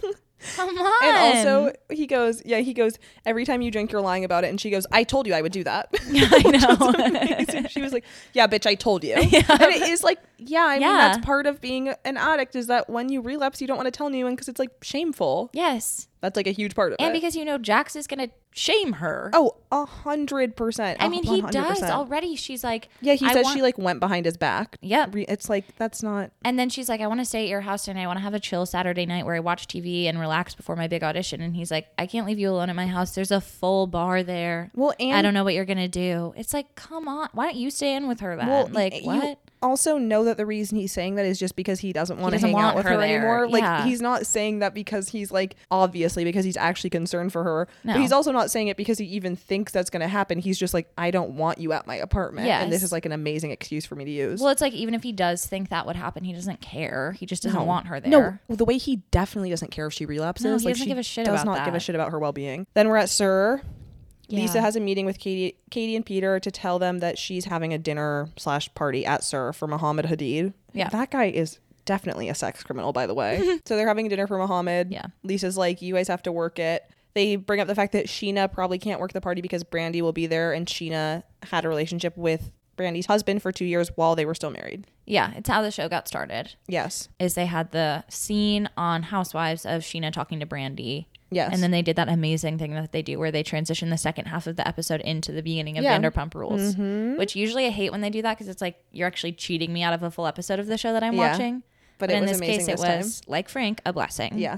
Come on. And also, he goes, yeah, he goes, every time you drink, you're lying about it. And she goes, I told you I would do that. Yeah, I Which was know. amazing. She was like, yeah, bitch, I told you. Yeah. And it is like, yeah, I mean, Yeah. that's part of being an addict is that when you relapse, you don't want to tell anyone because it's like shameful. Yes. That's like a huge part of And it. because, you know, Jax is going to shame her. Oh, a hundred percent. I mean, he one hundred does percent. already. She's like, Yeah, he I says want- she like went behind his back. Yep. Re- It's like, that's not. And then she's like, I want to stay at your house tonight. I want to have a chill Saturday night where I watch T V and relax before my big audition. And he's like, I can't leave you alone at my house. There's a full bar there. Well, and I don't know what you're going to do. It's like, come on. Why don't you stay in with her then? Well, like, you what? also know that the reason he's saying that is just because he doesn't want to doesn't hang want out with her her, there. anymore. Like Yeah. he's not saying that because he's like obviously because he's actually concerned for her. No. But he's also not saying it because he even thinks that's going to happen. He's just like, I don't want you at my apartment. And this Yes. is like an amazing excuse for me to use. Well, it's like, even if he does think that would happen, he doesn't care. He just doesn't No. want her there. No, well, the way he definitely doesn't care if she relapses. No, he like doesn't she give a shit does about not give a that. shit about her well-being. Then we're at Sir. Lisa Yeah. has a meeting with Katie, Katie and Peter to tell them that she's having a dinner slash party at Sir for Muhammad Hadid. Yeah. That guy is definitely a sex criminal, by the way. So they're having a dinner for Muhammad. Yeah. Lisa's like, you guys have to work it. They bring up the fact that Sheena probably can't work the party because Brandy will be there, and Sheena had a relationship with Brandy's husband for two years while they were still married. Yeah, it's how the show got started. Yes. Is they had the scene on Housewives of Sheena talking to Brandy. Yes. And then they did that amazing thing that they do where they transition the second half of the episode into the beginning of Yeah. Vanderpump Rules, Mhm. which usually I hate when they do that because it's like you're actually cheating me out of a full episode of the show that I'm Yeah. watching. But, But it in was this amazing case, it this time. was like Frank, a blessing. Yeah.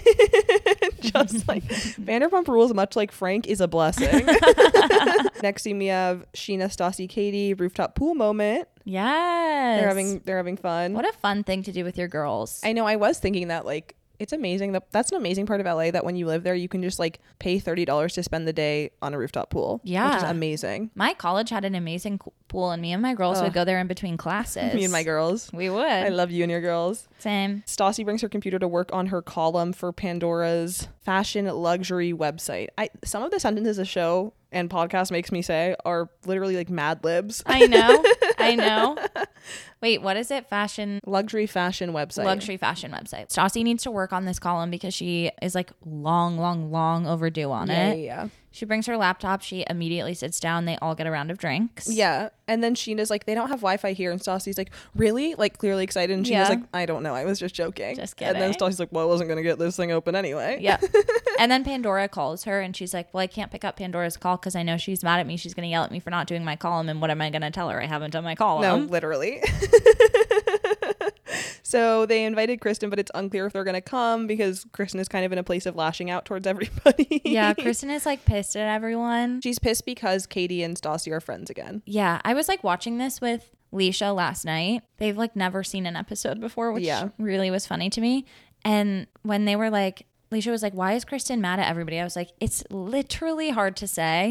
Just like Vanderpump Rules, much like Frank, is a blessing. Next scene we have Sheena, Stassi, Katie, rooftop pool moment. Yes. They're having they're having fun. What a fun thing to do with your girls. I know, I was thinking that like it's amazing that that's an amazing part of L A that when you live there you can just like pay thirty dollars to spend the day on a rooftop pool. Yeah. Which is amazing. My college had an amazing co- pool, and me and my girls Ugh. would go there in between classes. Me and my girls. We would. I love you and your girls. Same. Stassi brings her computer to work on her column for Pandora's fashion luxury website. I some of the sentences the show and podcast makes me say are literally like Mad Libs. I know. I know. Wait, what is it? Fashion Luxury fashion website. luxury fashion website. Stassi needs to work on this column because she is like long, long, long overdue on Yeah, it. yeah, She brings her laptop. She immediately sits down. They all get a round of drinks. yeah. And then Sheena's like, they don't have Wi-Fi here, and Stassi's like, really? Like clearly excited, and Sheena's Yeah. like, I don't know, I was just joking. Just And then kidding. Stassi's like, well, I wasn't gonna get this thing open anyway. Yeah. And then Pandora calls her and she's like, well, I can't pick up Pandora's call because I know she's mad at me. She's going to yell at me for not doing my column. And what am I going to tell her? I haven't done my column. No, literally. So they invited Kristen, but it's unclear if they're gonna come because Kristen is kind of in a place of lashing out towards everybody. Yeah, Kristen is like pissed at everyone. She's pissed because Katie and Stassi are friends again. Yeah, I was like watching this with Leisha last night. They've like never seen an episode before, which Yeah. really was funny to me. And when they were like, Leisha was like, why is Kristen mad at everybody? I was like, it's literally hard to say.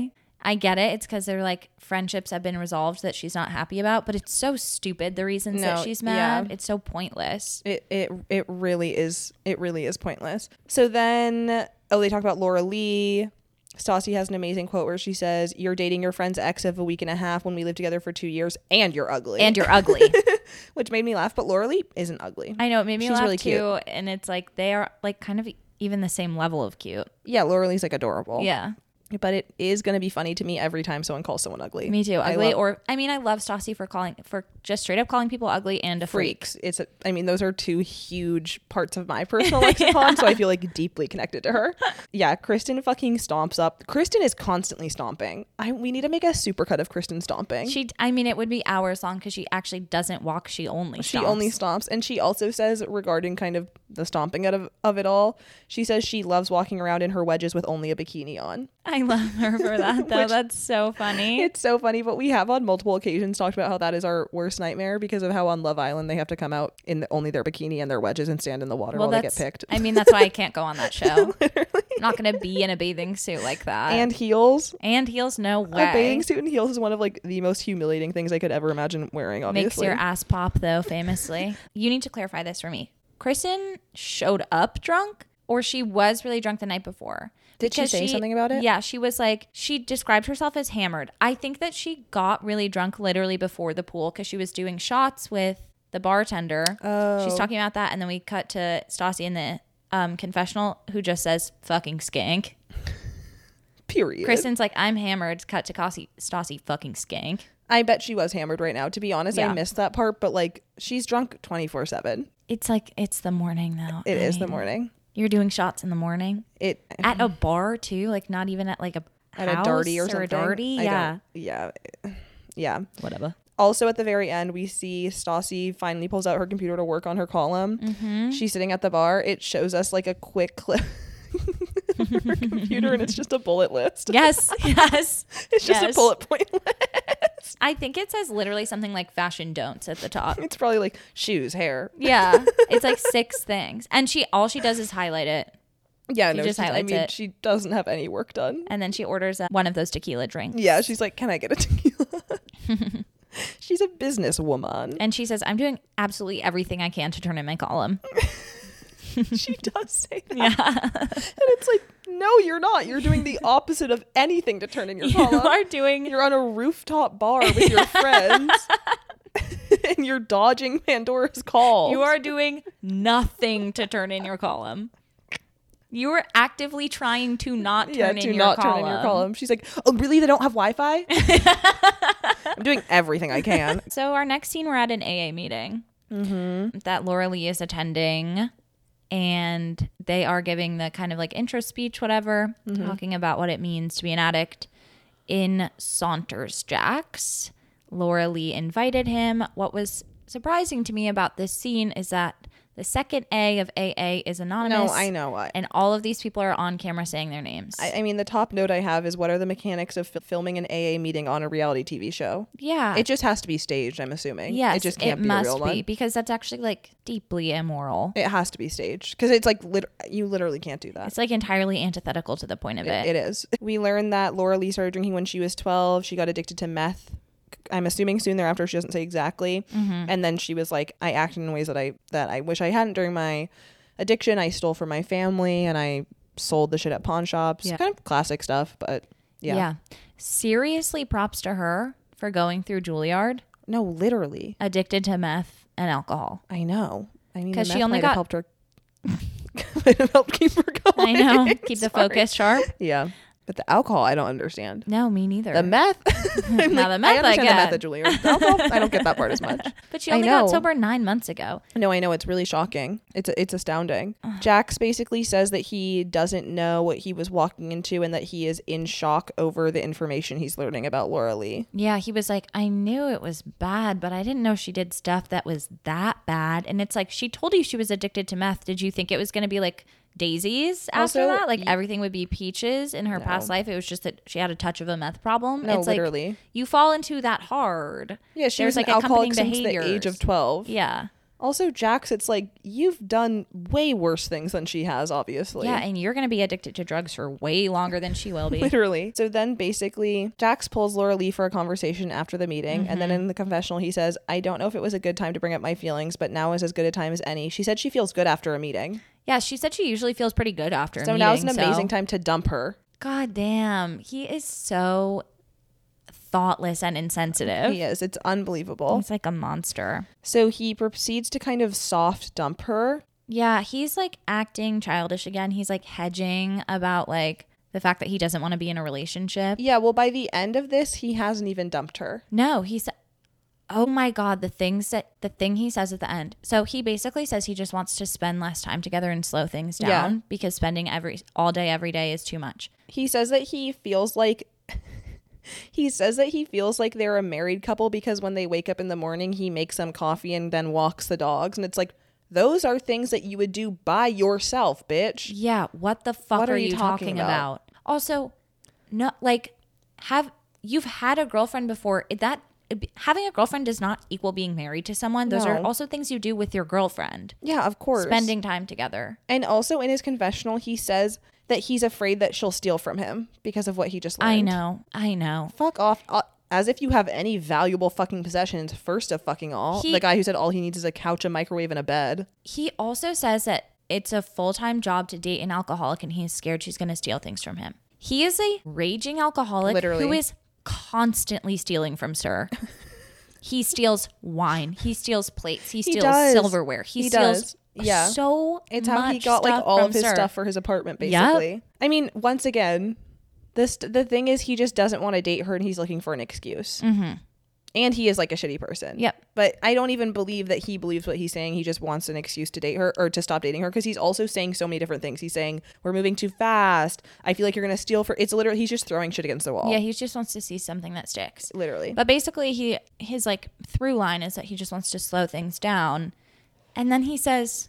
I get it. It's because they're like friendships have been resolved that she's not happy about, but it's so stupid the reasons No, that she's mad. yeah. It's so pointless. It it it really is. It really is pointless. So then, oh, they talk about Laura Lee. Stassi has an amazing quote where she says, "You're dating your friend's ex of a week and a half when we lived together for two years, and you're ugly." And you're ugly. Which made me laugh. But Laura Lee isn't ugly. I know, it made me She's laugh really too. cute. And it's like they are like kind of even the same level of cute. Yeah, Laura Lee's like adorable. Yeah. But it is going to be funny to me every time someone calls someone ugly. Me too. I Ugly love- or I mean, I love Stassi for calling for just straight up calling people ugly and a freak. freaks. It's a, I mean, those are two huge parts of my personal lexicon, so I feel like deeply connected to her. Yeah, Kristen fucking stomps up. Kristen is constantly stomping. I we need to make a supercut of Kristen stomping. She, I mean, it would be hours long because she actually doesn't walk. She only She stomps. only stomps, and she also says regarding kind of the stomping out of, of it all, she says she loves walking around in her wedges with only a bikini on. I love her for that though. Which- That's so funny. It's so funny, but we have on multiple occasions talked about how that is our worst nightmare because of how on Love Island they have to come out in the, only their bikini and their wedges and stand in the water well, while they get that's. picked. I mean, that's why I can't go on that show. I'm not gonna be in a bathing suit like that. And heels. and heels, no way. A bathing suit and heels is one of like the most humiliating things I could ever imagine wearing, Makes obviously. your ass pop though. Famously, you need to clarify this for me. Kristen showed up drunk, or she was really drunk the night before. Did she Because say something about it? Yeah, she was like, she described herself as hammered. I think that she got really drunk literally before the pool because she was doing shots with the bartender. Oh. She's talking about that. And then we cut to Stassi in the um, confessional who just says, fucking skank. Period. Kristen's like, I'm hammered. Cut to Stassi, Stassi fucking skank. I bet she was hammered right now. To be honest, Yeah. I missed that part, but like she's drunk twenty-four seven. It's like, it's the morning though. It I is the mean, morning. You're doing shots in the morning It at a bar too, like not even at like a at house a darty or or something. a darty. I Yeah, don't- Yeah. Yeah. whatever. Also at the very end, we see Stassi finally pulls out her computer to work on her column. Mm-hmm. She's sitting at the bar. It shows us like a quick clip of her computer and it's just a bullet list. Yes, yes. It's just yes. a bullet point list. I think it says literally something like fashion don'ts at the top. It's probably like shoes, hair. Yeah, it's like six things, and she all she does is highlight it, Yeah, She no, just she's- I highlights mean, it. she doesn't have any work done. and then she orders uh, one of those tequila drinks. Yeah, she's like, can I get a tequila? She's a businesswoman. And she says, "I'm doing absolutely everything I can to turn in my column." She does say that. Yeah, And it's like, no, you're not. You're doing the opposite of anything to turn in your you column. are doing. You're on a rooftop bar with your friends. And you're dodging Pandora's calls. You are doing nothing to turn in your column. You are actively trying to not turn yeah, in to your not column. turn in your column. She's like, oh, really? They don't have Wi-Fi? I'm doing everything I can. So our next scene, we're at an A A meeting Mm-hmm. that Laura Lee is attending, and they are giving the kind of like intro speech, whatever, Mm-hmm. talking about what it means to be an addict. In Saunters Jacks, Laura Lee invited him. What was surprising to me about this scene is that the second A of A A is anonymous. No, I know. I, And all of these people are on camera saying their names. I I mean, the top note I have is what are the mechanics of f- filming an A A meeting on a reality T V show? yeah. It just has to be staged, I'm assuming. yes, It just can't be must a real be one. because that's actually like deeply immoral. It has to be staged because it's like lit- you literally can't do that. It's like entirely antithetical to the point of it. It is. We learned that Laura Lee started drinking when she was twelve. She got addicted to meth. I'm assuming soon thereafter. She doesn't say exactly. Mm-hmm. And then she was like, I acted in ways that I that I wish I hadn't during my addiction. I stole from my family and I sold the shit at pawn shops. Yeah. Kind of classic stuff, but yeah. Yeah. Seriously, props to her for going through Juilliard, No, literally. addicted to meth and alcohol. I know. I mean, 'Cause the she meth only might have got- helped her. might have helped keep her I going. know. Keep the Sorry. focus sharp. Yeah. But the alcohol, I don't understand. No, me neither. The meth. I'm Now the meth I I understand the get. meth at Juilliard. The alcohol, I don't get that part as much. but she I only got know. sober nine months ago. No, I know. It's really shocking. It's it's astounding. Jax basically says that he doesn't know what he was walking into and that he is in shock over the information he's learning about Laura Lee. Yeah, he was like, I knew it was bad, but I didn't know she did stuff that was that bad. And it's like, she told you she was addicted to meth. Did you think it was going to be like daisies after Also, that? Like y- everything would be peaches in her No. past life? It was just that she had a touch of a meth problem. No, it's literally. like, you fall into that hard. Yeah, she There's was like an alcoholic accompanying since the age behaviors. of twelve. Yeah. Also, Jax, it's like, you've done way worse things than she has, obviously. Yeah, and you're going to be addicted to drugs for way longer than she will be. Literally. So then basically, Jax pulls Laura Lee for a conversation after the meeting. Mm-hmm. And then in the confessional, he says, I don't know if it was a good time to bring up my feelings, but now is as good a time as any. She said she feels good after a meeting. Yeah, she said she usually feels pretty good after a so meeting. So now is an amazing so. time to dump her. God damn. He is so thoughtless and insensitive. He is. It's unbelievable. He's like a monster. So he proceeds to kind of soft dump her. Yeah, he's like acting childish again. He's like hedging about like the fact that he doesn't want to be in a relationship. Yeah, well, by the end of this, he hasn't even dumped her. No, he said, oh my God, the things that the thing he says at the end. So he basically says he just wants to spend less time together and slow things down Yeah. because spending every all day, every day is too much. He says that he feels like he says that he feels like they're a married couple because when they wake up in the morning, he makes them coffee and then walks the dogs. And it's like, those are things that you would do by yourself, bitch. Yeah, what the fuck What are, are you you talking, talking about? about? Also, no, like, have you've had a girlfriend before? That having a girlfriend does not equal being married to someone. Those No. are also things you do with your girlfriend. Yeah, of course. Spending time together. And also in his confessional, he says that he's afraid that she'll steal from him because of what he just learned. I know, I know. Fuck off. Uh, as if you have any valuable fucking possessions, first of fucking all. He- the guy who said all he needs is a couch, a microwave, and a bed. He also says that it's a full-time job to date an alcoholic and he's scared she's going to steal things from him. He is a raging alcoholic Literally. who is constantly stealing from Sir. He steals wine. He steals plates. He steals does. silverware. He, He steals does. Yeah. so It's how he much got like stuff all from of his Sir. stuff for his apartment, Yep. basically. I mean, once again, this the thing is he just doesn't want to date her and he's looking for an excuse. Mm-hmm. And he is like a shitty person. Yep. But I don't even believe that he believes what he's saying. He just wants an excuse to date her or to stop dating her because he's also saying so many different things. He's saying, we're moving too fast. I feel like you're going to steal for... It's literally... He's just throwing shit against the wall. Yeah, he just wants to see something that sticks. Literally. But basically, he his like through line is that he just wants to slow things down. And then he says,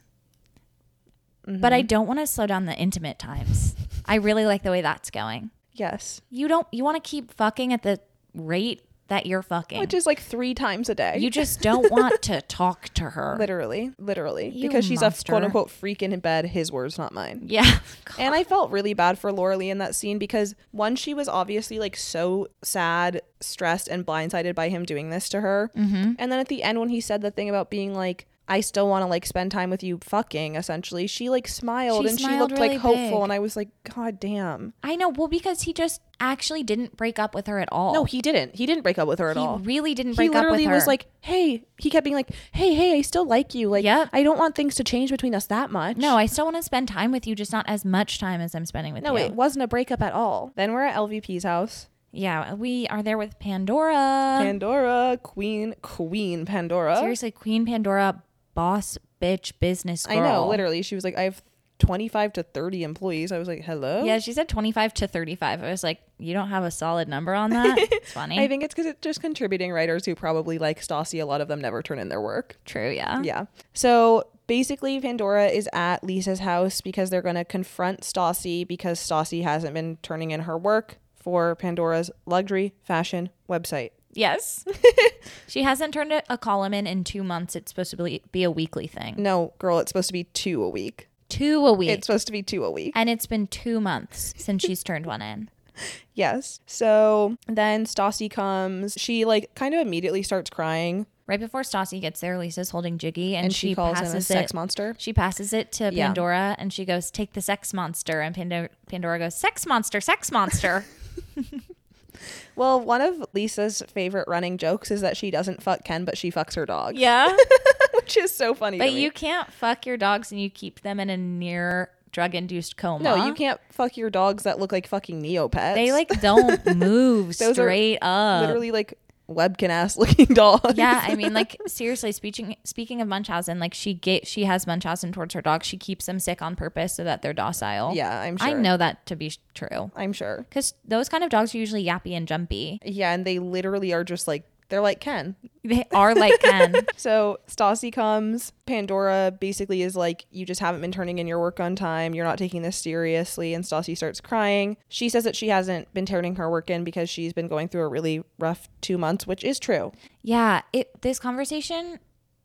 Mm-hmm. but I don't want to slow down the intimate times. I really like the way that's going. Yes. You don't, you want to keep fucking at the rate that you're fucking. Which is like three times a day. You just don't want to talk to her. Literally. Literally. You because she's monster. a quote unquote freak in bed. His words, not mine. Yeah. And I felt really bad for Laura Lee in that scene because one, she was obviously like so sad, stressed, and blindsided by him doing this to her. Mm-hmm. And then at the end when he said the thing about being like, I still want to like spend time with you fucking, essentially, she like smiled She and she smiled looked really like hopeful. big. And I was like, God damn. I know. Well, because he just actually didn't break up with her at all. No, he didn't. He didn't break up with her at he all. really didn't He break up with literally her. was like, hey, he kept being like, hey, hey, I still like you. Like, Yep. I don't want things to change between us that much. no, I still want to spend time with you, just not as much time as I'm spending with No, you. it wasn't a breakup at all. Then we're at L V P's house. Yeah, we are there with Pandora. Pandora, Queen, Queen Pandora. Seriously, Queen Pandora, boss bitch business girl. I know, literally. She was like, I have twenty-five to thirty employees. I was like, hello? Yeah, she said twenty-five to thirty-five. I was like, you don't have a solid number on that? It's funny. I think it's because it's just contributing writers who probably like Stassi. A lot of them never turn in their work. True, yeah. Yeah. So basically, Pandora is at Lisa's house because they're going to confront Stassi because Stassi hasn't been turning in her work for Pandora's luxury fashion website. Yes. She hasn't turned a, a column in in two months. It's supposed to be, be a weekly thing. No, girl, it's supposed to be two a week. Two a week. It's supposed to be two a week. and it's been two months since she's turned one in. Yes. So then Stassi comes. She like kind of immediately starts crying Right before Stassi gets there, Lisa's holding Jiggy, and, and she, calls him a passes sex it. monster. She passes it to Yeah. Pandora, and she goes, "Take the sex monster." And Pandora, Pandora goes, "Sex monster, sex monster." Well, one of Lisa's favorite running jokes is that she doesn't fuck Ken, but she fucks her dog. Yeah, Which is so funny. but to me. you can't fuck your dogs, and you keep them in a near drug-induced coma. No, you can't fuck your dogs that look like fucking Neopets. They like don't move Those are straight up. literally like webkin ass looking dogs. Yeah, I mean, like seriously, speaking speaking of Munchausen, like she get she has Munchausen towards her dog. She keeps them sick on purpose so that they're docile. Yeah, I'm sure. I know that to be sh- true I'm sure. because those kind of dogs are usually yappy and jumpy. Yeah, and they literally are just like, they're like Ken. They are like Ken. So Stassi comes. Pandora basically is like, you just haven't been turning in your work on time. You're not taking this seriously. And Stassi starts crying. She says that she hasn't been turning her work in because she's been going through a really rough two months, which is true. Yeah, it. This conversation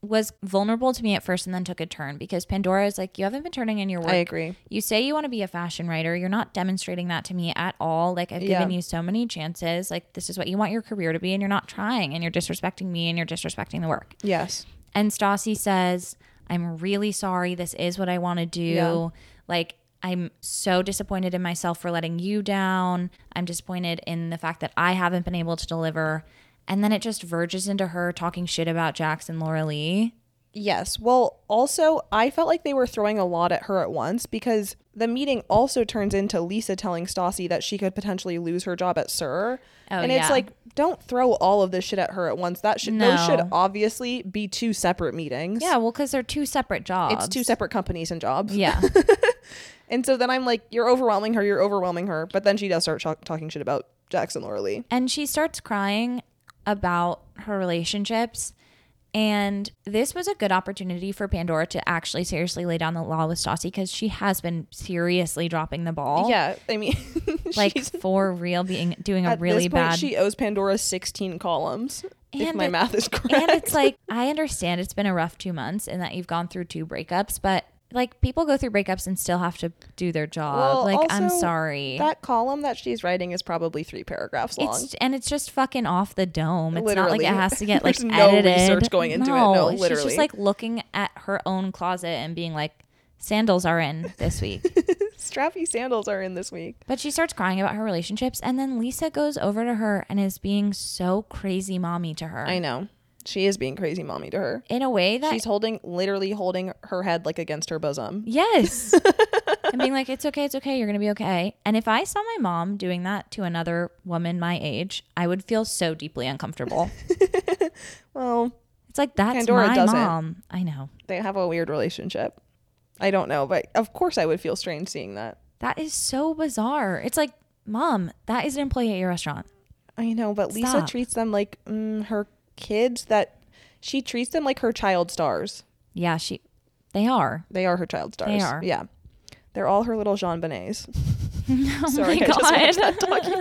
was vulnerable to me at first and then took a turn because Pandora is like, you haven't been turning in your work. I agree. You say you want to be a fashion writer. You're not demonstrating that to me at all. Like, I've given Yeah. you so many chances. Like, this is what you want your career to be, and you're not trying, and you're disrespecting me, and you're disrespecting the work. Yes. And Stassi says, I'm really sorry. This is what I want to do. Yeah. Like, I'm so disappointed in myself for letting you down. I'm disappointed in the fact that I haven't been able to deliver. And then it just verges into her talking shit about Jax and Laura Lee. Yes. Well, also, I felt like they were throwing a lot at her at once because the meeting also turns into Lisa telling Stassi that she could potentially lose her job at S U R. Oh, and yeah. it's like, don't throw all of this shit at her at once. That should No. those should obviously be two separate meetings. Yeah, well, because they're two separate jobs. It's two separate companies and jobs. Yeah. And so then I'm like, you're overwhelming her, you're overwhelming her. But then she does start ch- talking shit about Jax and Laura Lee. And she starts crying about her relationships. And this was a good opportunity for Pandora to actually seriously lay down the law with Stassi because she has been seriously dropping the ball. Yeah, I mean, Like, she's- for real, being doing a at really this point, bad. she owes Pandora sixteen columns, if And my it- math is correct. And it's like, I understand it's been a rough two months and that you've gone through two breakups, but like, people go through breakups and still have to do their job. Well, like, I'm also, sorry. That column that she's writing is probably three paragraphs long. It's and it's just fucking off the dome. It's Literally. not like it has to get like There's no edited. research going into it. No, she's literally. just like looking at her own closet and being like, sandals are in this week. Strappy sandals are in this week. But she starts crying about her relationships, and then Lisa goes over to her and is being so crazy mommy to her. I know. She is being crazy mommy to her. In a way that She's holding, literally holding her head like against her bosom. yes. And being like, it's okay, it's okay, you're gonna be okay. And if I saw my mom doing that to another woman my age, I would feel so deeply uncomfortable. Well, It's like, that's Pandora my doesn't. mom. I know. they have a weird relationship. I don't know, but of course I would feel strange seeing that. That is so bizarre. It's like, Mom, that is an employee at your restaurant. I know, but Lisa Stop. treats them like mm, her kids, that she treats them like her child stars. Yeah, she, they are. They are her child stars. They are. Yeah. They're all her little Jean Benets. Oh Sorry, my I just watched God. that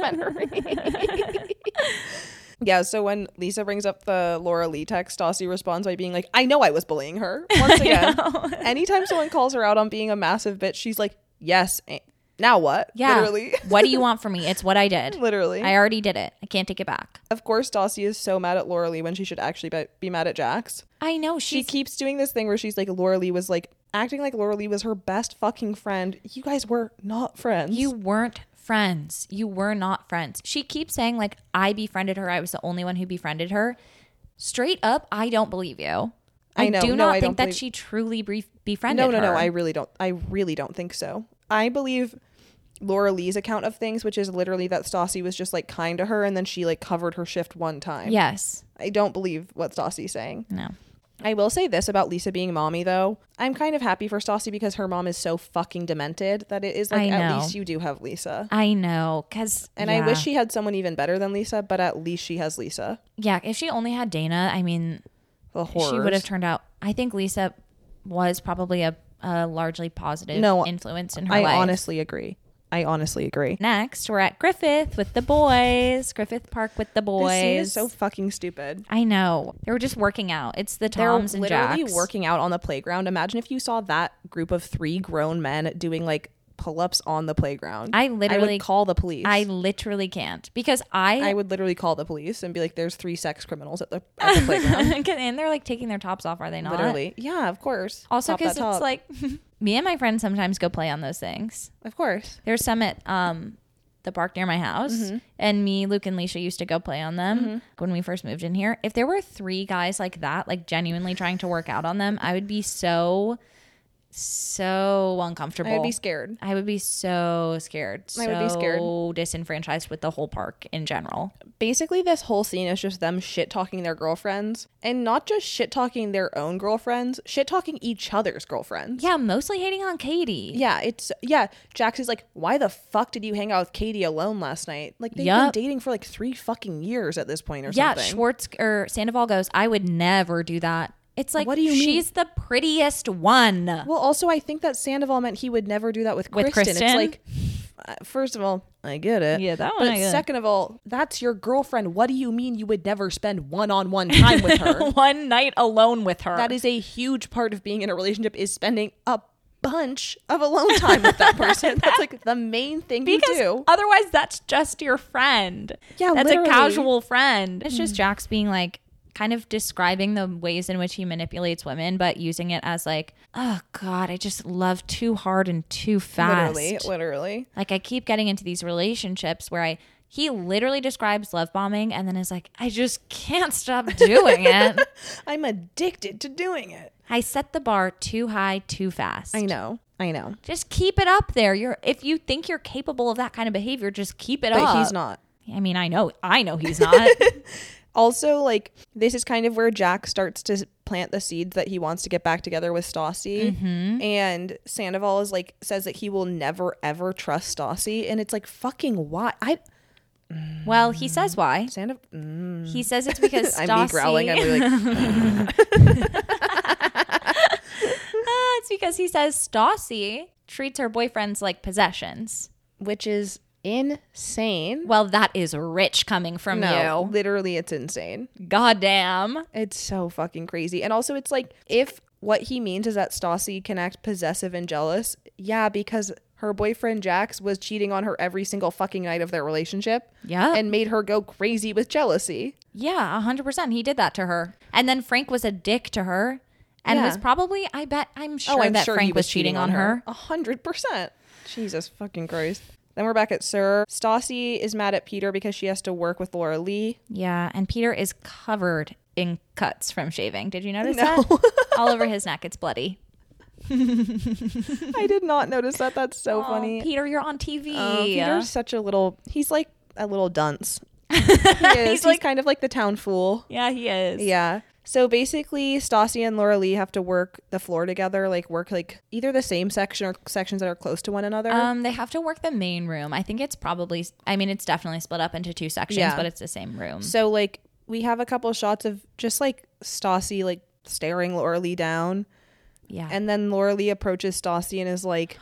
documentary. Yeah, so when Lisa brings up the Laura Lee text, Stassi responds by being like, I know I was bullying her. Once again, anytime someone calls her out on being a massive bitch, she's like, yes, eh, now what? Yeah. Literally. What do you want from me? It's what I did. Literally. I already did it. I can't take it back. Of course, Stassi is so mad at Laura Lee when she should actually be, be mad at Jax. I know. She She's, keeps doing this thing where she's like, Laura Lee was like, acting like Laura Lee was her best fucking friend. You guys were not friends. you weren't friends. You were not friends. She keeps saying, like, I befriended her. I was the only one who befriended her. Straight up, I don't believe you. I, I know. do No, not I think don't that believe- she truly brief- befriended No, no, her. no. I really don't. I really don't think so. I believe Laura Lee's account of things, which is literally that Stassi was just like kind to her and then she like covered her shift one time. Yes. I don't believe what Stassi's saying. No. I will say this about Lisa being mommy though. I'm kind of happy for Stassi because her mom is so fucking demented that it is like, I at know. least you do have Lisa. I know. Because, And I wish she had someone even better than Lisa, but at least she has Lisa. Yeah, if she only had Dana, I mean, The horrors. she would have turned out. I think Lisa was probably a, a largely positive No, influence in her I life. honestly agree. I honestly agree. Next, we're at Griffith with the boys. Griffith Park with the boys. This scene is so fucking stupid. I know. They were just working out. It's the They're Toms and literally Jacks. working out on the playground. Imagine if you saw that group of three grown men doing like pull-ups on the playground. I literally- I would call the police. I literally can't because I, I would literally call the police and be like, "There's three sex criminals at the at the playground." and they're like taking their tops off, are they not? Literally, yeah, of course. Also, Pop because that it's top. like me and my friends sometimes go play on those things. of course. There's some at um the park near my house, Mm-hmm. and me, Luke, and Leisha used to go play on them when we first moved in here. If there were three guys like that, like genuinely trying to work out on them, I would be so, so uncomfortable. I'd be scared. I would be so scared. I would be scared. So disenfranchised with the whole park in general. Basically, this whole scene is just them shit talking their girlfriends, and not just shit talking their own girlfriends, shit talking each other's girlfriends. Yeah, mostly hating on Katie. Yeah, it's yeah. Jax is like, why the fuck did you hang out with Katie alone last night? Like they've Yup. been dating for like three fucking years at this point or Yeah, something. Schwartz or Sandoval goes, I would never do that. It's like, What do you mean? she's the prettiest one. Well, also I think that Sandoval meant he would never do that with With Kristen. Kristen? It's like, uh, first of all, I get it. Yeah, that one But I get. second of all, that's your girlfriend. What do you mean you would never spend one-on-one time with her? One night alone with her. That is a huge part of being in a relationship, is spending a bunch of alone time with that person. That's like the main thing because you do. otherwise that's just your friend. Yeah, that's literally. a casual friend. It's just Jax being like kind of describing the ways in which he manipulates women, but using it as like, oh God, I just love too hard and too fast. Literally, literally. Like I keep getting into these relationships where I he literally describes love bombing and then is like, I just can't stop doing it. I'm addicted to doing it. I set the bar too high, too fast. I know. I know. Just keep it up there. You're if you think you're capable of that kind of behavior, just keep it But up. he's not. I mean, I know, I know he's not. Also, like, this is kind of where Jack starts to plant the seeds that he wants to get back together with Stassi. Mm-hmm. And Sandoval is like, says that he will never, ever trust Stassi. And it's like, fucking why? I, Well, he says why. Sandoval, mm. He says it's because Stassi. I'm me growling. I'm really like, Ah, it's because he says Stassi treats her boyfriends like possessions. which is insane. Well, that is rich coming from No, you. literally, it's insane. Goddamn. It's so fucking crazy. And also, it's like, if what he means is that Stassi can act possessive and jealous, yeah, because her boyfriend Jax was cheating on her every single fucking night of their relationship. Yeah. And made her go crazy with jealousy. Yeah, one hundred percent. He did that to her. And then Frank was a dick to her. And Yeah. was probably, I bet, I'm sure oh, I'm that sure Frank he was cheating on her. A hundred percent. Jesus fucking Christ. Then we're back at Sir. Stassi is mad at Peter because she has to work with Laura Lee. Yeah, and Peter is covered in cuts from shaving. Did you notice No. that? All over his neck. It's bloody. I did not notice that. That's so Oh, funny. Peter, you're on T V. Uh, Peter's such a little, he's like a little dunce. He is. he's He's like- kind of like the town fool. Yeah, he is. Yeah. So basically, Stassi and Laura Lee have to work the floor together, like work like either the same section or sections that are close to one another. Um, they have to work the main room. I think it's probably, I mean, it's definitely split up into two sections, Yeah. but it's the same room. So like we have a couple shots of just like Stassi like staring Laura Lee down, Yeah. and then Laura Lee approaches Stassi and is like,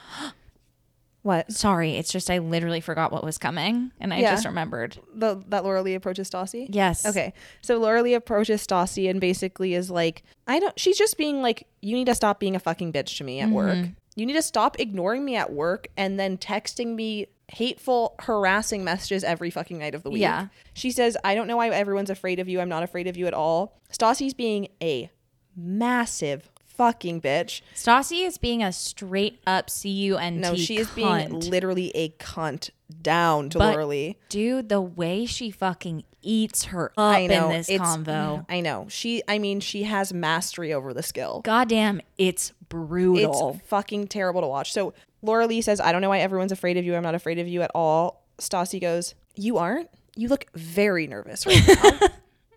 "What?" Sorry, it's just I literally forgot what was coming, and I Yeah. just remembered. The, that Laura Lee approaches Stassi? Yes. Okay. So Laura Lee approaches Stassi and basically is like, I don't, she's just being like, you need to stop being a fucking bitch to me at work. You need to stop ignoring me at work and then texting me hateful, harassing messages every fucking night of the week. Yeah. She says, I don't know why everyone's afraid of you. I'm not afraid of you at all. Stassi's being a massive fucking bitch. Stassi is being a straight up C U N T No, she is being cunt. literally a cunt down to But- Laura Lee. Dude, the way she fucking eats her up I know. in this it's, convo. I know. She, I mean, she has mastery over the skill. Goddamn, it's brutal. It's fucking terrible to watch. So Laura Lee says, I don't know why everyone's afraid of you. I'm not afraid of you at all. Stassi goes, you aren't? You look very nervous right now.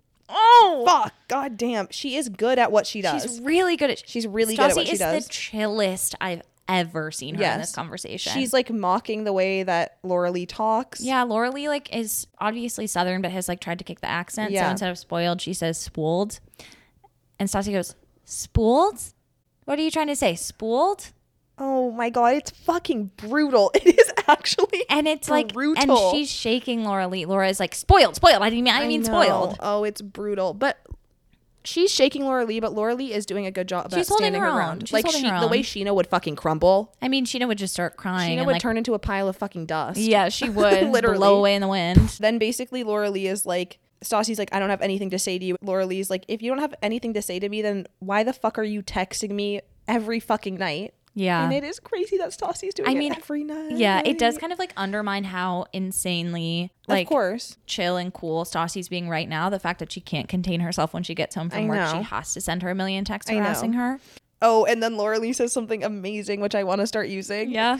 oh, Fuck. God damn. She is good at what she does. she's really good at. She's really Stassi good at what she is does. the chillest I've ever seen her in Yes. this conversation. She's like mocking the way that Laura Lee talks. Yeah, Laura Lee like is obviously Southern, but has like tried to kick the accent. Yeah. So instead of spoiled, she says spooled. And Stassi goes, spooled? What are you trying to say? Spooled? Oh my God. It's fucking brutal. It is actually And it's like, brutal. and she's shaking Laura Lee. Laura is like, spoiled, spoiled. I didn't mean, I, I mean know. spoiled. Oh, it's brutal. But she's shaking Laura Lee, but Laura Lee is doing a good job about She's holding standing her her own. ground. She's like holding she, her the way own. Sheena would fucking crumble. I mean, Sheena would just start crying. Sheena and would like, turn into a pile of fucking dust. yeah, she would. Literally. Blow away in the wind. Then basically Laura Lee is like, Stassi's like, I don't have anything to say to you. Laura Lee's like, if you don't have anything to say to me, then why the fuck are you texting me every fucking night? Yeah. And it is crazy that Stassi's doing I mean, it every night. Yeah, it does kind of like undermine how insanely like of course. chill and cool Stassi's being right now. The fact that she can't contain herself when she gets home from I work, know. she has to send her a million texts I know. harassing her. Oh, and then Laura Lee says something amazing, which I want to start using. Yeah.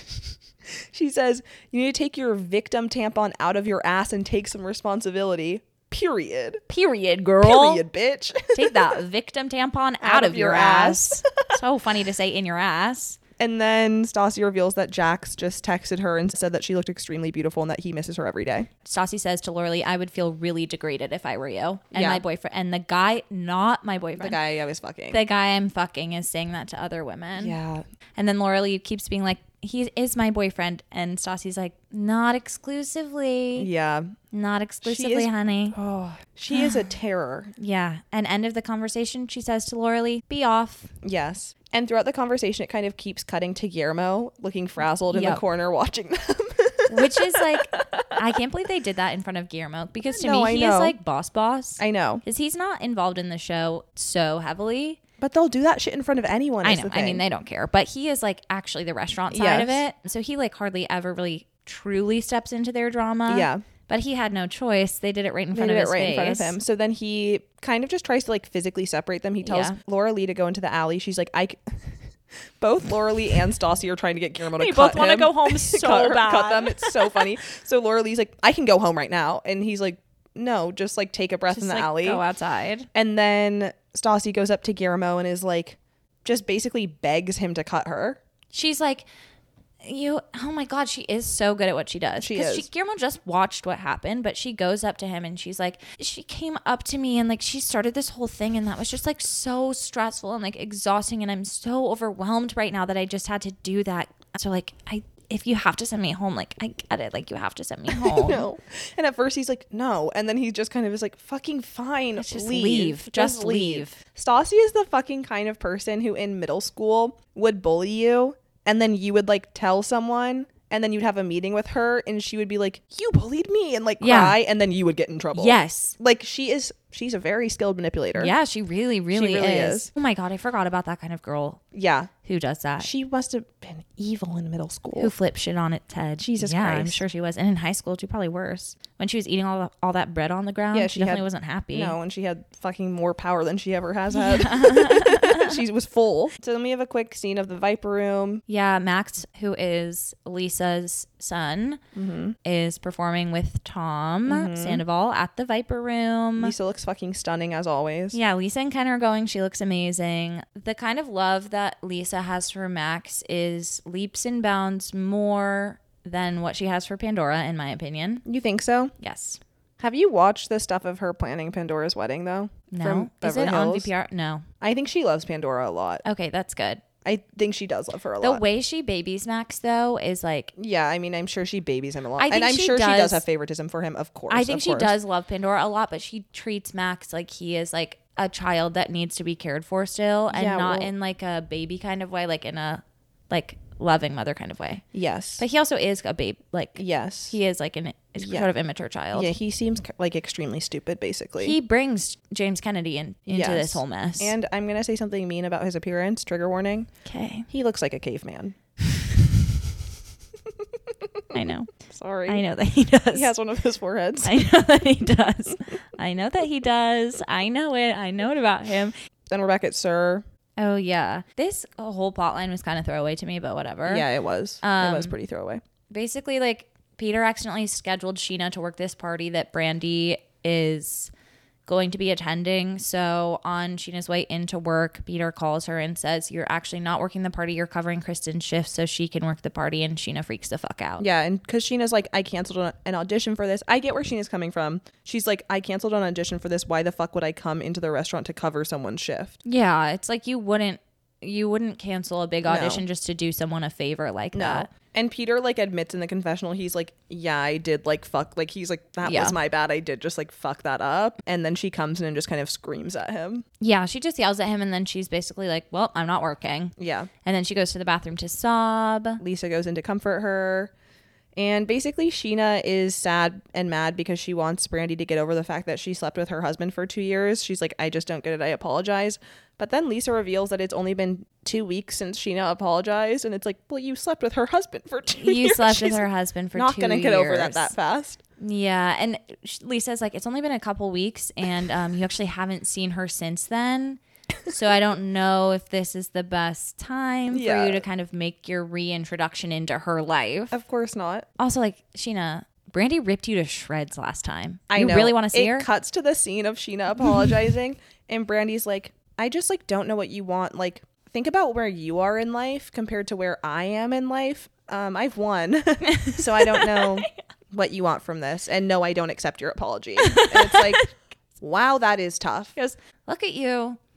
She says, you need to take your victim tampon out of your ass and take some responsibility. Period. Period, girl. Period, bitch. Take that victim tampon out, of, your ass. So funny to say in your ass. And then Stassi reveals that Jax just texted her and said that she looked extremely beautiful and that he misses her every day. Stassi says to Laura Lee, I would feel really degraded if I were you. And Yeah. my boyfriend, and the guy, not my The boyfriend. guy I was fucking. The guy I'm fucking is saying that to other women. Yeah. And then Laura Lee keeps being like, he is my boyfriend. And Stassi's like, not exclusively. Yeah. Not exclusively, is- honey. Oh, she is a terror. Yeah. And end of the conversation, she says to Laura Lee, be off. Yes. And throughout the conversation, it kind of keeps cutting to Guillermo looking frazzled in Yep. the corner watching them. Which is like, I can't believe they did that in front of Guillermo, because to No, me, I he know. is like boss boss. I know. Because he's not involved in the show so heavily. But they'll do that shit in front of anyone. I is know. the I mean, thing. they don't care. But he is like actually the restaurant side of Yes. it. So he like hardly ever really truly steps into their drama. Yeah. But he had no choice. They did it right in They front did of it his right face. in front of him. So then he kind of just tries to like physically separate them. He tells Yeah. Laura Lee to go into the alley. She's like, I. C- both Laura Lee and Stassi are trying to get Guillermo to They cut both wanna him. go home so cut, her- bad. Cut them. It's so funny. So Laura Lee's like, I can go home right now, and he's like, no, just like take a breath Just in the like, alley. go outside. And then Stassi goes up to Guillermo and is like, just basically begs him to cut her. She's like, you, oh my God, she is so good at what she does. She 'Cause is. Guillermo just watched what happened, but she goes up to him and she's like, she came up to me and like she started this whole thing, and that was just like so stressful and like exhausting. And I'm so overwhelmed right now that I just had to do that. So like, I, if you have to send me home, like I get it. Like you have to send me home. No. And at first he's like, no. And then he just kind of is like, fucking fine. Let's just leave. leave. Just leave. Stassi is the fucking kind of person who in middle school would bully you, and then you would like tell someone, and then you'd have a meeting with her and she would be like, you bullied me, and like Yeah. cry, and then you would get in trouble. Yes. Like she is, she's a very skilled manipulator. Yeah, she really, really, really is. is. Oh my God, I forgot about that kind of girl Yeah. who does that. She must have been evil in middle school. Who flipped shit on its head. Jesus yeah, I'm Christ. sure she was. And in high school, too, probably worse. When she was eating all, the, all that bread on the ground, Yeah, she, she definitely had- wasn't happy. No, and she had fucking more power than she ever has had. She was full. So then we have a quick scene of the Viper Room. Yeah, Max, who is Lisa's son, is performing with Tom Sandoval at the Viper Room. Lisa looks fucking stunning as always. Yeah, Lisa and Ken are going. She looks amazing. The kind of love that Lisa has for Max is leaps and bounds more than what she has for Pandora, in my opinion. You think so? Yes. Have you watched the stuff of her planning Pandora's wedding though? No. From Is Beverly it on Hills? V P R? No. I think she loves Pandora a lot. Okay, that's good. I think she does love her a The lot. way she babies Max, though, is like, Yeah, I mean, I'm sure she babies him a lot. I think and I'm she sure she does- does have favoritism for him, of course. I think of she course. does love Pandora a lot, but she treats Max like he is like a child that needs to be cared for still, and Yeah, not well- in like a baby kind of way, like in a like loving mother kind of way. Yes. But he also is a babe, like yes. he is like an is Yeah. sort of immature child. yeah, he seems c- like extremely stupid, basically. He brings James Kennedy in, into Yes. this whole mess. And I'm going to say something mean about his appearance. Trigger warning. okay, He looks like a caveman. I know, Sorry. I know that he does. He has one of his foreheads. I know that he does. I know that he does. I know it. I know it about him. Then we're back at Sir. Oh yeah, this whole plotline was kind of throwaway to me, but whatever. Yeah, it was. it Um, was pretty throwaway. Basically, like Peter accidentally scheduled Sheena to work this party that Brandy is going to be attending. So on Sheena's way into work, Peter calls her and says, "You're actually not working the party. You're covering Kristen's shift so she can work the party." And Sheena freaks the fuck out. Yeah, and because Sheena's like, I canceled an- an audition for this. I get where Sheena's coming from. She's like, I canceled an audition for this. Why the fuck would I come into the restaurant to cover someone's shift? Yeah, it's like you wouldn't you wouldn't cancel a big No. audition just to do someone a favor like that. And Peter like admits in the confessional, he's like, yeah, I did like fuck. Like he's like, that Yeah. was my bad. I did just like fuck that up. And then she comes in and just kind of screams at him. Yeah, she just yells at him and then she's basically like, "Well, I'm not working." Yeah. And then she goes to the bathroom to sob. Lisa goes in to comfort her. And basically, Sheena is sad and mad because she wants Brandy to get over the fact that she slept with her husband for two years. She's like, I just don't get it. I apologize. But then Lisa reveals that it's only been two weeks since Sheena apologized. And it's like, well, you slept with her husband for two You years. slept with She's her husband for not two gonna years. get over that that fast. Yeah, and sh- Lisa's like, it's only been a couple weeks, and um, you actually haven't seen her since then. So I don't know if this is the best time for Yeah. you to kind of make your reintroduction into her life. Of course not. Also, like, Sheena, Brandy ripped you to shreds last time. I you know. really want to see it her? cuts to the scene of Sheena apologizing, and Brandy's like, I just like don't know what you want. Like, think about where you are in life compared to where I am in life. Um, I've won, so I don't know what you want from this. And no, I don't accept your apology. And it's like, wow, that is tough. She goes, look at you.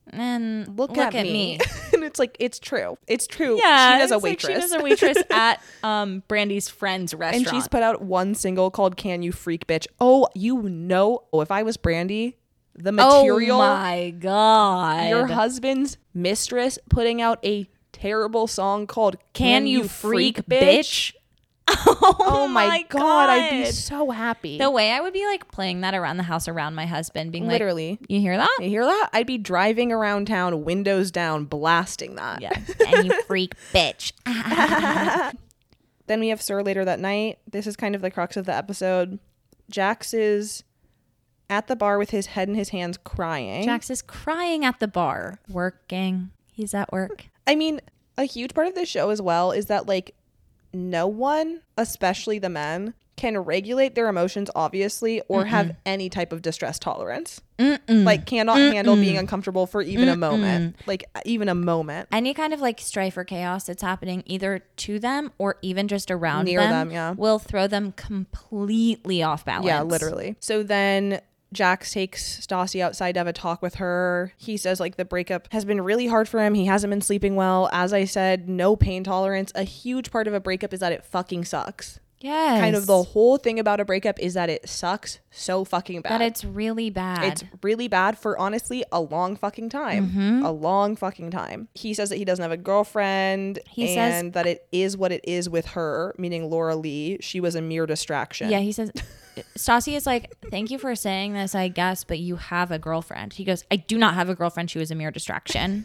And Look, at, me. And it's like, it's true. It's true. Yeah, she does a it's like waitress. she does a waitress at um Brandy's friend's restaurant. And she's put out one single called Can You Freak Bitch. Oh, you know, oh, if I was Brandy, the material. Oh my God. Your husband's mistress putting out a terrible song called Can, Can You, You Freak, Freak, Bitch? Bitch? Oh, Oh my, my God, I'd be God. so happy. The way I would be like playing that around the house around my husband, being Literally. like, you hear that? You hear that? I'd be driving around town, windows down, blasting that. Yeah. And you freak bitch. Then we have Sir later that night. This is kind of the crux of the episode. Jax is at the bar with his head in his hands crying. Jax is crying at the bar, working. He's at work. I mean, a huge part of this show as well is that, like, no one, especially the men, can regulate their emotions, obviously, or Mm-mm. have any type of distress tolerance. Mm-mm. Like, cannot Mm-mm. handle being uncomfortable for even Mm-mm. a moment. Like, even a moment. Any kind of, like, strife or chaos that's happening either to them or even just around Near them, them yeah. will throw them completely off balance. Yeah, literally. So then Jax takes Stassi outside to have a talk with her. He says, like, the breakup has been really hard for him. He hasn't been sleeping well. As I said, no pain tolerance. A huge part of a breakup is that it fucking sucks. Yes. Kind of the whole thing about a breakup is that it sucks so fucking bad. That it's really bad. It's really bad for, honestly, a long fucking time. Mm-hmm. A long fucking time. He says that he doesn't have a girlfriend he and says, that it is what it is with her, meaning Laura Lee. She was a mere distraction. Yeah, he says... Stassi is like, thank you for saying this, I guess, but you have a girlfriend. He goes, I do not have a girlfriend. She was a mere distraction.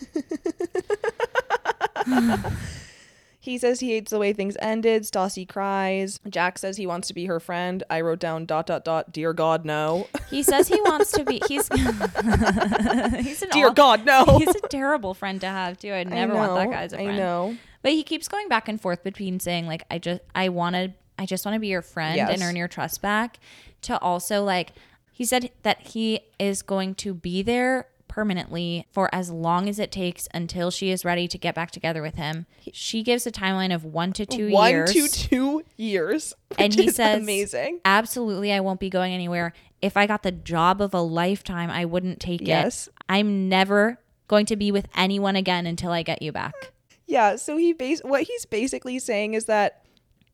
He says he hates the way things ended. Stassi cries. Jack says he wants to be her friend. I wrote down dot dot dot. Dear God, no. He says he wants to be. He's. he's an Dear all, God, no. He's a terrible friend to have too. I'd never know, want that guy as a friend. I know. But he keeps going back and forth between saying like, I just, I wanted, I just want to be your friend yes. and earn your trust back. To also like, he said that he is going to be there permanently for as long as it takes until she is ready to get back together with him. She gives a timeline of one to two one years. One to two years. And he says, amazing. Absolutely, I won't be going anywhere. If I got the job of a lifetime, I wouldn't take yes. it. I'm never going to be with anyone again until I get you back. Yeah, so he base what he's basically saying is that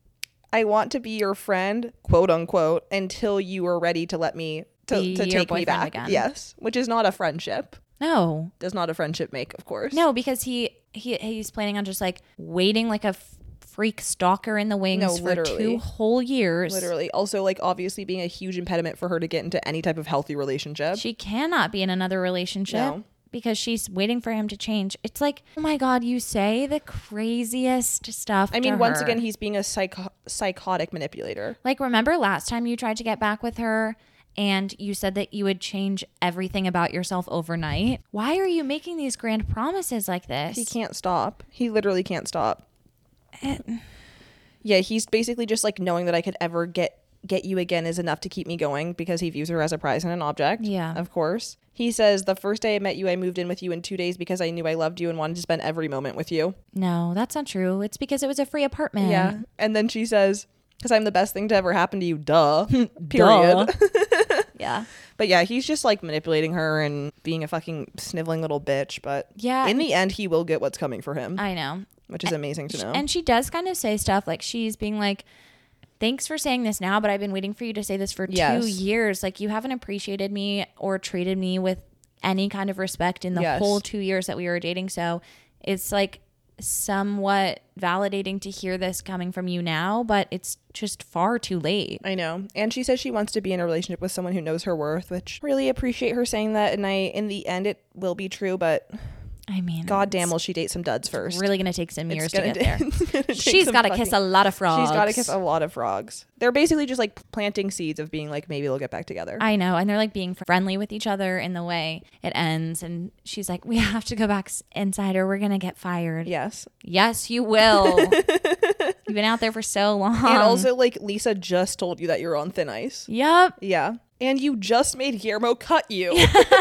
I want to be your friend, quote unquote, until you are ready to let me to, to take me back. Again. Yes, which is not a friendship. No, does not a friendship make, of course. No, because he he he's planning on just like waiting like a f- freak stalker in the wings no, for two whole years. Literally, also like obviously being a huge impediment for her to get into any type of healthy relationship. She cannot be in another relationship. No. Because she's waiting for him to change. It's like, oh my God, you say the craziest stuff. I mean, to once her. again, he's being a psycho- psychotic manipulator. Like, remember last time you tried to get back with her and you said that you would change everything about yourself overnight? Why are you making these grand promises like this? He can't stop. He literally can't stop. It- yeah, he's basically just like knowing that I could ever get get you again is enough to keep me going because he views her as a prize and an object. Yeah. Of course. He says, the first day I met you, I moved in with you in two days because I knew I loved you and wanted to spend every moment with you. No, that's not true. It's because it was a free apartment. Yeah. And then she says, because I'm the best thing to ever happen to you. Duh. Period. Duh. Yeah. But yeah, he's just like manipulating her and being a fucking sniveling little bitch. But yeah, in the end, he will get what's coming for him. I know. Which is amazing to know. And she does kind of say stuff like she's being like, thanks for saying this now, but I've been waiting for you to say this for yes. two years. Like, you haven't appreciated me or treated me with any kind of respect in the yes. whole two years that we were dating. So it's like somewhat validating to hear this coming from you now, but it's just far too late. I know. And she says she wants to be in a relationship with someone who knows her worth, which really appreciate her saying that. And I, in the end, it will be true, but I mean, God damn, will she date some duds first? Really gonna take some years it's to gonna, get there. She's got to kiss a lot of frogs. She's got to kiss a lot of frogs. They're basically just like planting seeds of being like, maybe they'll get back together. I know, and they're like being friendly with each other in the way it ends. And she's like, we have to go back inside or we're gonna get fired. Yes. Yes, you will. You've been out there for so long. And also, like, Lisa just told you that you're on thin ice. Yep. Yeah. And you just made Guillermo cut you.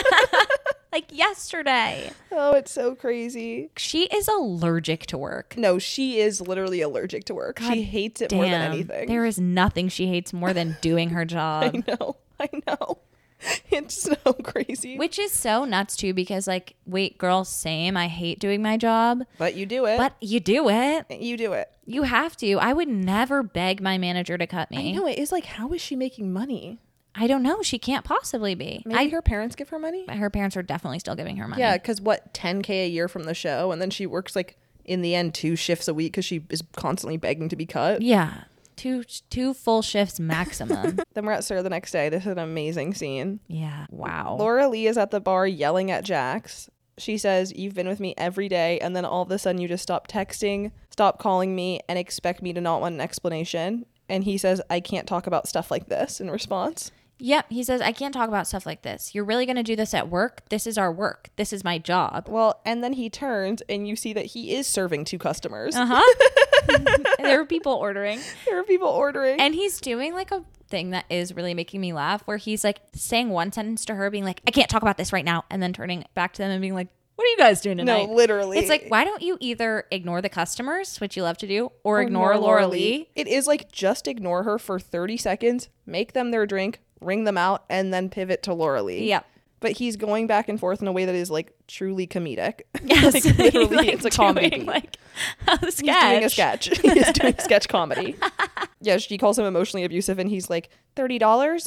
Like yesterday. Oh, it's so crazy. She is allergic to work. No, she is literally allergic to work. God she hates it damn. more than anything. There is nothing she hates more than doing her job. I know. I know. It's so crazy. Which is so nuts too, because like, wait, girl, same. I hate doing my job. But you do it. But you do it. You do it. You have to. I would never beg my manager to cut me. I know. It is like, how is she making money? I don't know. She can't possibly be. Maybe I, her parents give her money? her parents are definitely still giving her money. Yeah, because what, ten K a year from the show? And then she works like, in the end, two shifts a week because she is constantly begging to be cut. Yeah. Two two full shifts maximum. Then we're at Sir the next day. This is an amazing scene. Yeah. Wow. Laura Lee is at the bar yelling at Jax. She says, you've been with me every day, and then all of a sudden you just stop texting, stop calling me, and expect me to not want an explanation. And he says, I can't talk about stuff like this in response. Yep. He says, I can't talk about stuff like this. You're really going to do this at work? This is our work. This is my job. Well, and then he turns, and you see that he is serving two customers. Uh-huh. There were people ordering. There are people ordering. And he's doing like a thing that is really making me laugh, where he's like saying one sentence to her, being like, I can't talk about this right now. And then turning back to them and being like, what are you guys doing tonight? No, literally. It's like, why don't you either ignore the customers, which you love to do, or, or ignore, ignore Laura Lee? Lee? It is like, just ignore her for thirty seconds, make them their drink, ring them out, and then pivot to Laura Lee. Yep. But he's going back and forth in a way that is like truly comedic. Yes. Like, literally, like it's a comedy doing, beat. like a sketch. He's doing a sketch. He's doing sketch comedy. Yeah, she calls him emotionally abusive, and he's like, thirty dollars?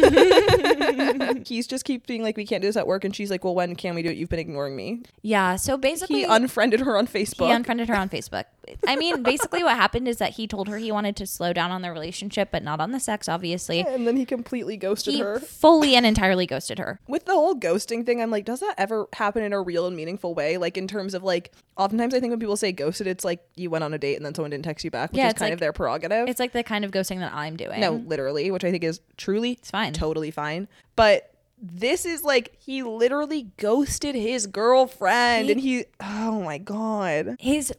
He's just keep being like, we can't do this at work. And she's like, well, when can we do it? You've been ignoring me. Yeah, so basically... He unfriended her on Facebook. He unfriended her on Facebook. I mean, basically what happened is that he told her he wanted to slow down on their relationship, but not on the sex, obviously. And then he completely ghosted he her. fully and entirely ghosted her. With the whole ghosting thing, I'm like, does that ever happen in a real and meaningful way? Like, in terms of like, oftentimes I think when people say ghosted, it's like you went on a date and then someone didn't text you back, which Yeah, is it's kind like- of their prerogative. It's like the kind of ghosting that I'm doing. No, literally, which I think is truly It's fine. totally fine. But this is like, he literally ghosted his girlfriend. He- and he, oh my God. His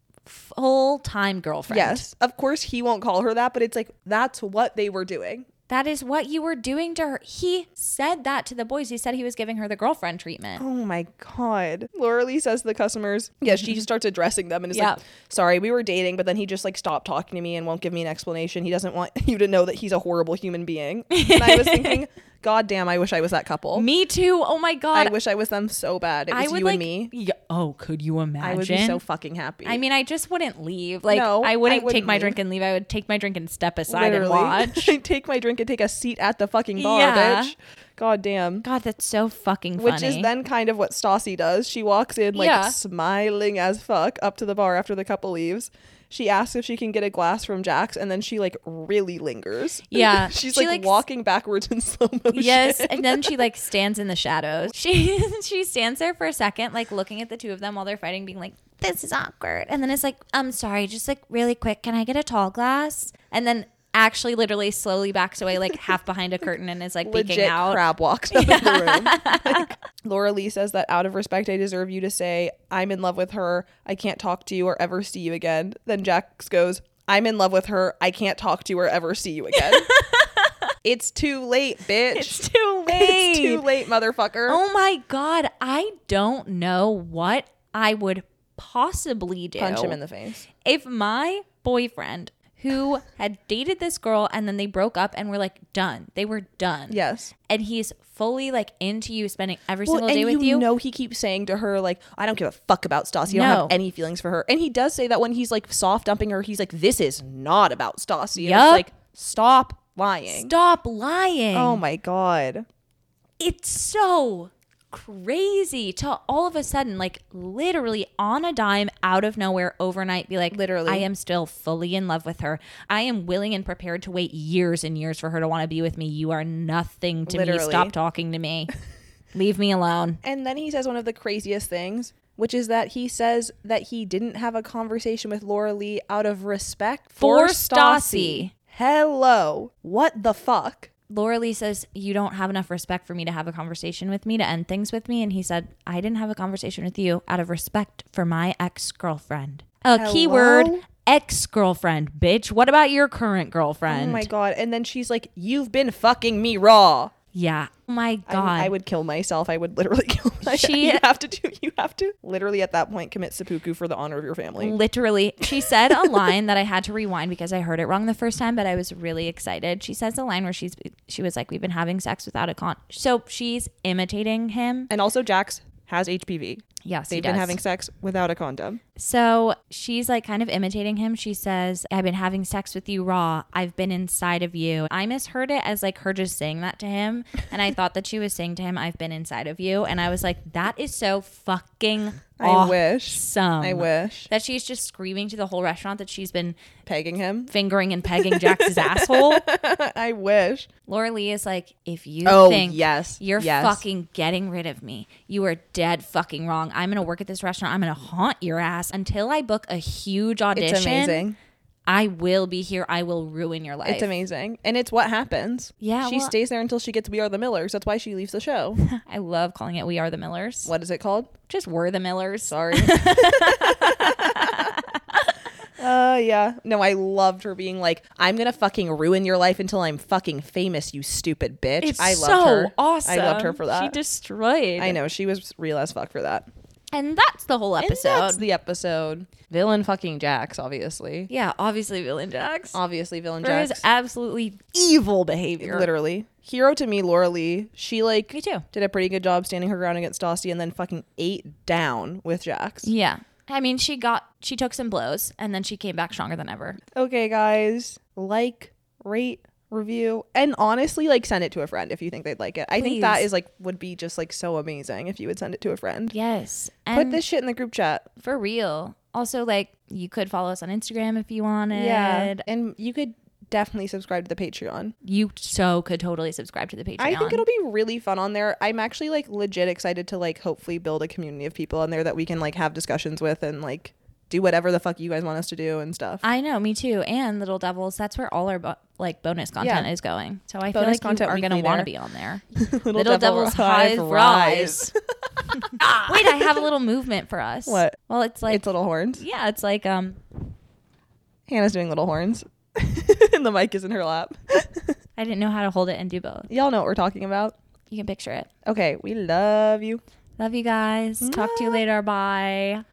full-time girlfriend. Yes, of course he won't call her that, but it's like, that's what they were doing. That is what you were doing to her. He said that to the boys. He said he was giving her the girlfriend treatment. Oh my God. Laura Lee says to the customers, yeah, she starts addressing them and is Yeah. like, sorry, we were dating, but then he just like stopped talking to me and won't give me an explanation. He doesn't want you to know that he's a horrible human being. And I was thinking, God damn, I wish I was that couple. Me too. Oh my God. I wish I was them so bad. It was I would you like, and me. Yeah. Oh, could you imagine? I would be so fucking happy. I mean, I just wouldn't leave. Like, No, I I wouldn't wouldn't take my leave. drink and leave. I would take my drink and step aside Literally. and watch. I'd take my drink and take a seat at the fucking bar, Yeah. bitch. God damn. God, that's so fucking funny. Which is then kind of what Stassi does. She walks in like Yeah. smiling as fuck up to the bar after the couple leaves. She asks if she can get a glass from Jax, and then she like really lingers. Yeah. She's She, like like, walking backwards in slow motion. Yes, and then she like stands in the shadows. She she stands there for a second, like looking at the two of them while they're fighting, being like, "This is awkward." And then it's like, "I'm sorry, just like really quick, can I get a tall glass?" And then actually, literally, slowly backs away, like half behind a curtain, and is like peeking legit out. crab walks out of the room. Like, Laura Lee says that out of respect, I deserve you to say I'm in love with her. I can't talk to you or ever see you again. Then Jax goes, I'm in love with her. I can't talk to you or ever see you again. It's too late, bitch. It's too late. It's too late, motherfucker. Oh my God, I don't know what I would possibly do. Punch him in the face. If my boyfriend, who had dated this girl and then they broke up and were like done, they were done. Yes. And he's fully like into you, spending every Well, single and day with you you. know he keeps saying to her, like, I don't give a fuck about Stassi. You No. don't have any feelings for her. And he does say that when he's like soft dumping her, he's like, this is not about Stassi. And Yup. it's like, stop lying. Stop lying. Oh my God. It's so crazy to all of a sudden, like literally on a dime, out of nowhere, overnight, be like, Literally. I am still fully in love with her. I am willing and prepared to wait years and years for her to want to be with me. You are nothing to Literally. me. Stop talking to me. Leave me alone. And then he says one of the craziest things, which is that he says that he didn't have a conversation with Laura Lee out of respect For for, Stassi. Stassi. Hello. What the fuck? Laura Lee says, you don't have enough respect for me to have a conversation with me, to end things with me. And he said, I didn't have a conversation with you out of respect for my ex-girlfriend. A Hello? keyword, ex-girlfriend, bitch. What about your current girlfriend? Oh my God. And then she's like, you've been fucking me raw. Yeah. Oh my God. I, I would kill myself. I would literally kill myself. She- you have to do. You have to literally at that point commit seppuku for the honor of your family. Literally, she said a line that I had to rewind because I heard it wrong the first time, but I was really excited. She says a line where she's she was like, "We've been having sex without a con." So she's imitating him. And also, Jax has H P V. Yes, he They've been does. having sex without a condom. So she's like kind of imitating him. She says, "I've been having sex with you raw. I've been inside of you." I misheard it as like her just saying that to him. And I thought that she was saying to him, "I've been inside of you." And I was like, that is so fucking I awesome. wish. I wish. That she's just screaming to the whole restaurant that she's been Pegging him. fingering and pegging Jax's asshole. I wish. Laura Lee is like, if you Oh, think yes. you're Yes. fucking getting rid of me, you are dead fucking wrong. I'm going to work at this restaurant. I'm going to haunt your ass until I book a huge audition. It's amazing. I will be here. I will ruin your life. It's amazing. And it's what happens. Yeah, She well- stays there until she gets We Are the Millers. That's why she leaves the show. I love calling it We Are the Millers. What is it called? Just We're the Millers. Sorry. Uh yeah. No, I loved her being like, I'm gonna fucking ruin your life until I'm fucking famous, you stupid bitch. It's I loved so her. awesome. I loved her for that. She destroyed. I know, she was real as fuck for that. And that's the whole episode. And that's the episode. Villain fucking Jax, obviously. yeah, obviously Villain Jax. Obviously villain For Jax. his absolutely evil behavior. Literally. Hero to me, Laura Lee. She like Me too. did a pretty good job standing her ground against Dusty and then fucking ate down with Jax. Yeah. I mean, she got, she took some blows and then she came back stronger than ever. Okay, guys. Like, rate, review, and honestly, like, send it to a friend if you think they'd like it. I think that Please. is like would be just like so amazing if you would send it to a friend. Yes. Put And this shit in the group chat. for real. Also, like, you could follow us on Instagram if you wanted. Yeah. And you could definitely subscribe to the Patreon. You so could totally subscribe to the Patreon. I think it'll be really fun on there. I'm actually like legit excited to like hopefully build a community of people on there that we can like have discussions with and like do whatever the fuck you guys want us to do and stuff. I know, me too. And Little Devils, that's where all our bo- like bonus content Yeah. is going. So I Bonus feel like content you are going to weekly want to there. be on there. Little, Little Devil Devils Hive Hive Rise. Rise. Wait, I have a little movement for us. What? Well, it's like It's little horns. yeah, it's like um Hannah's doing little horns. And the mic is in her lap. I didn't know how to hold it and do both. Y'all know what we're talking about. You can picture it. Okay, we love you. Love you guys. Talk to you later. Bye.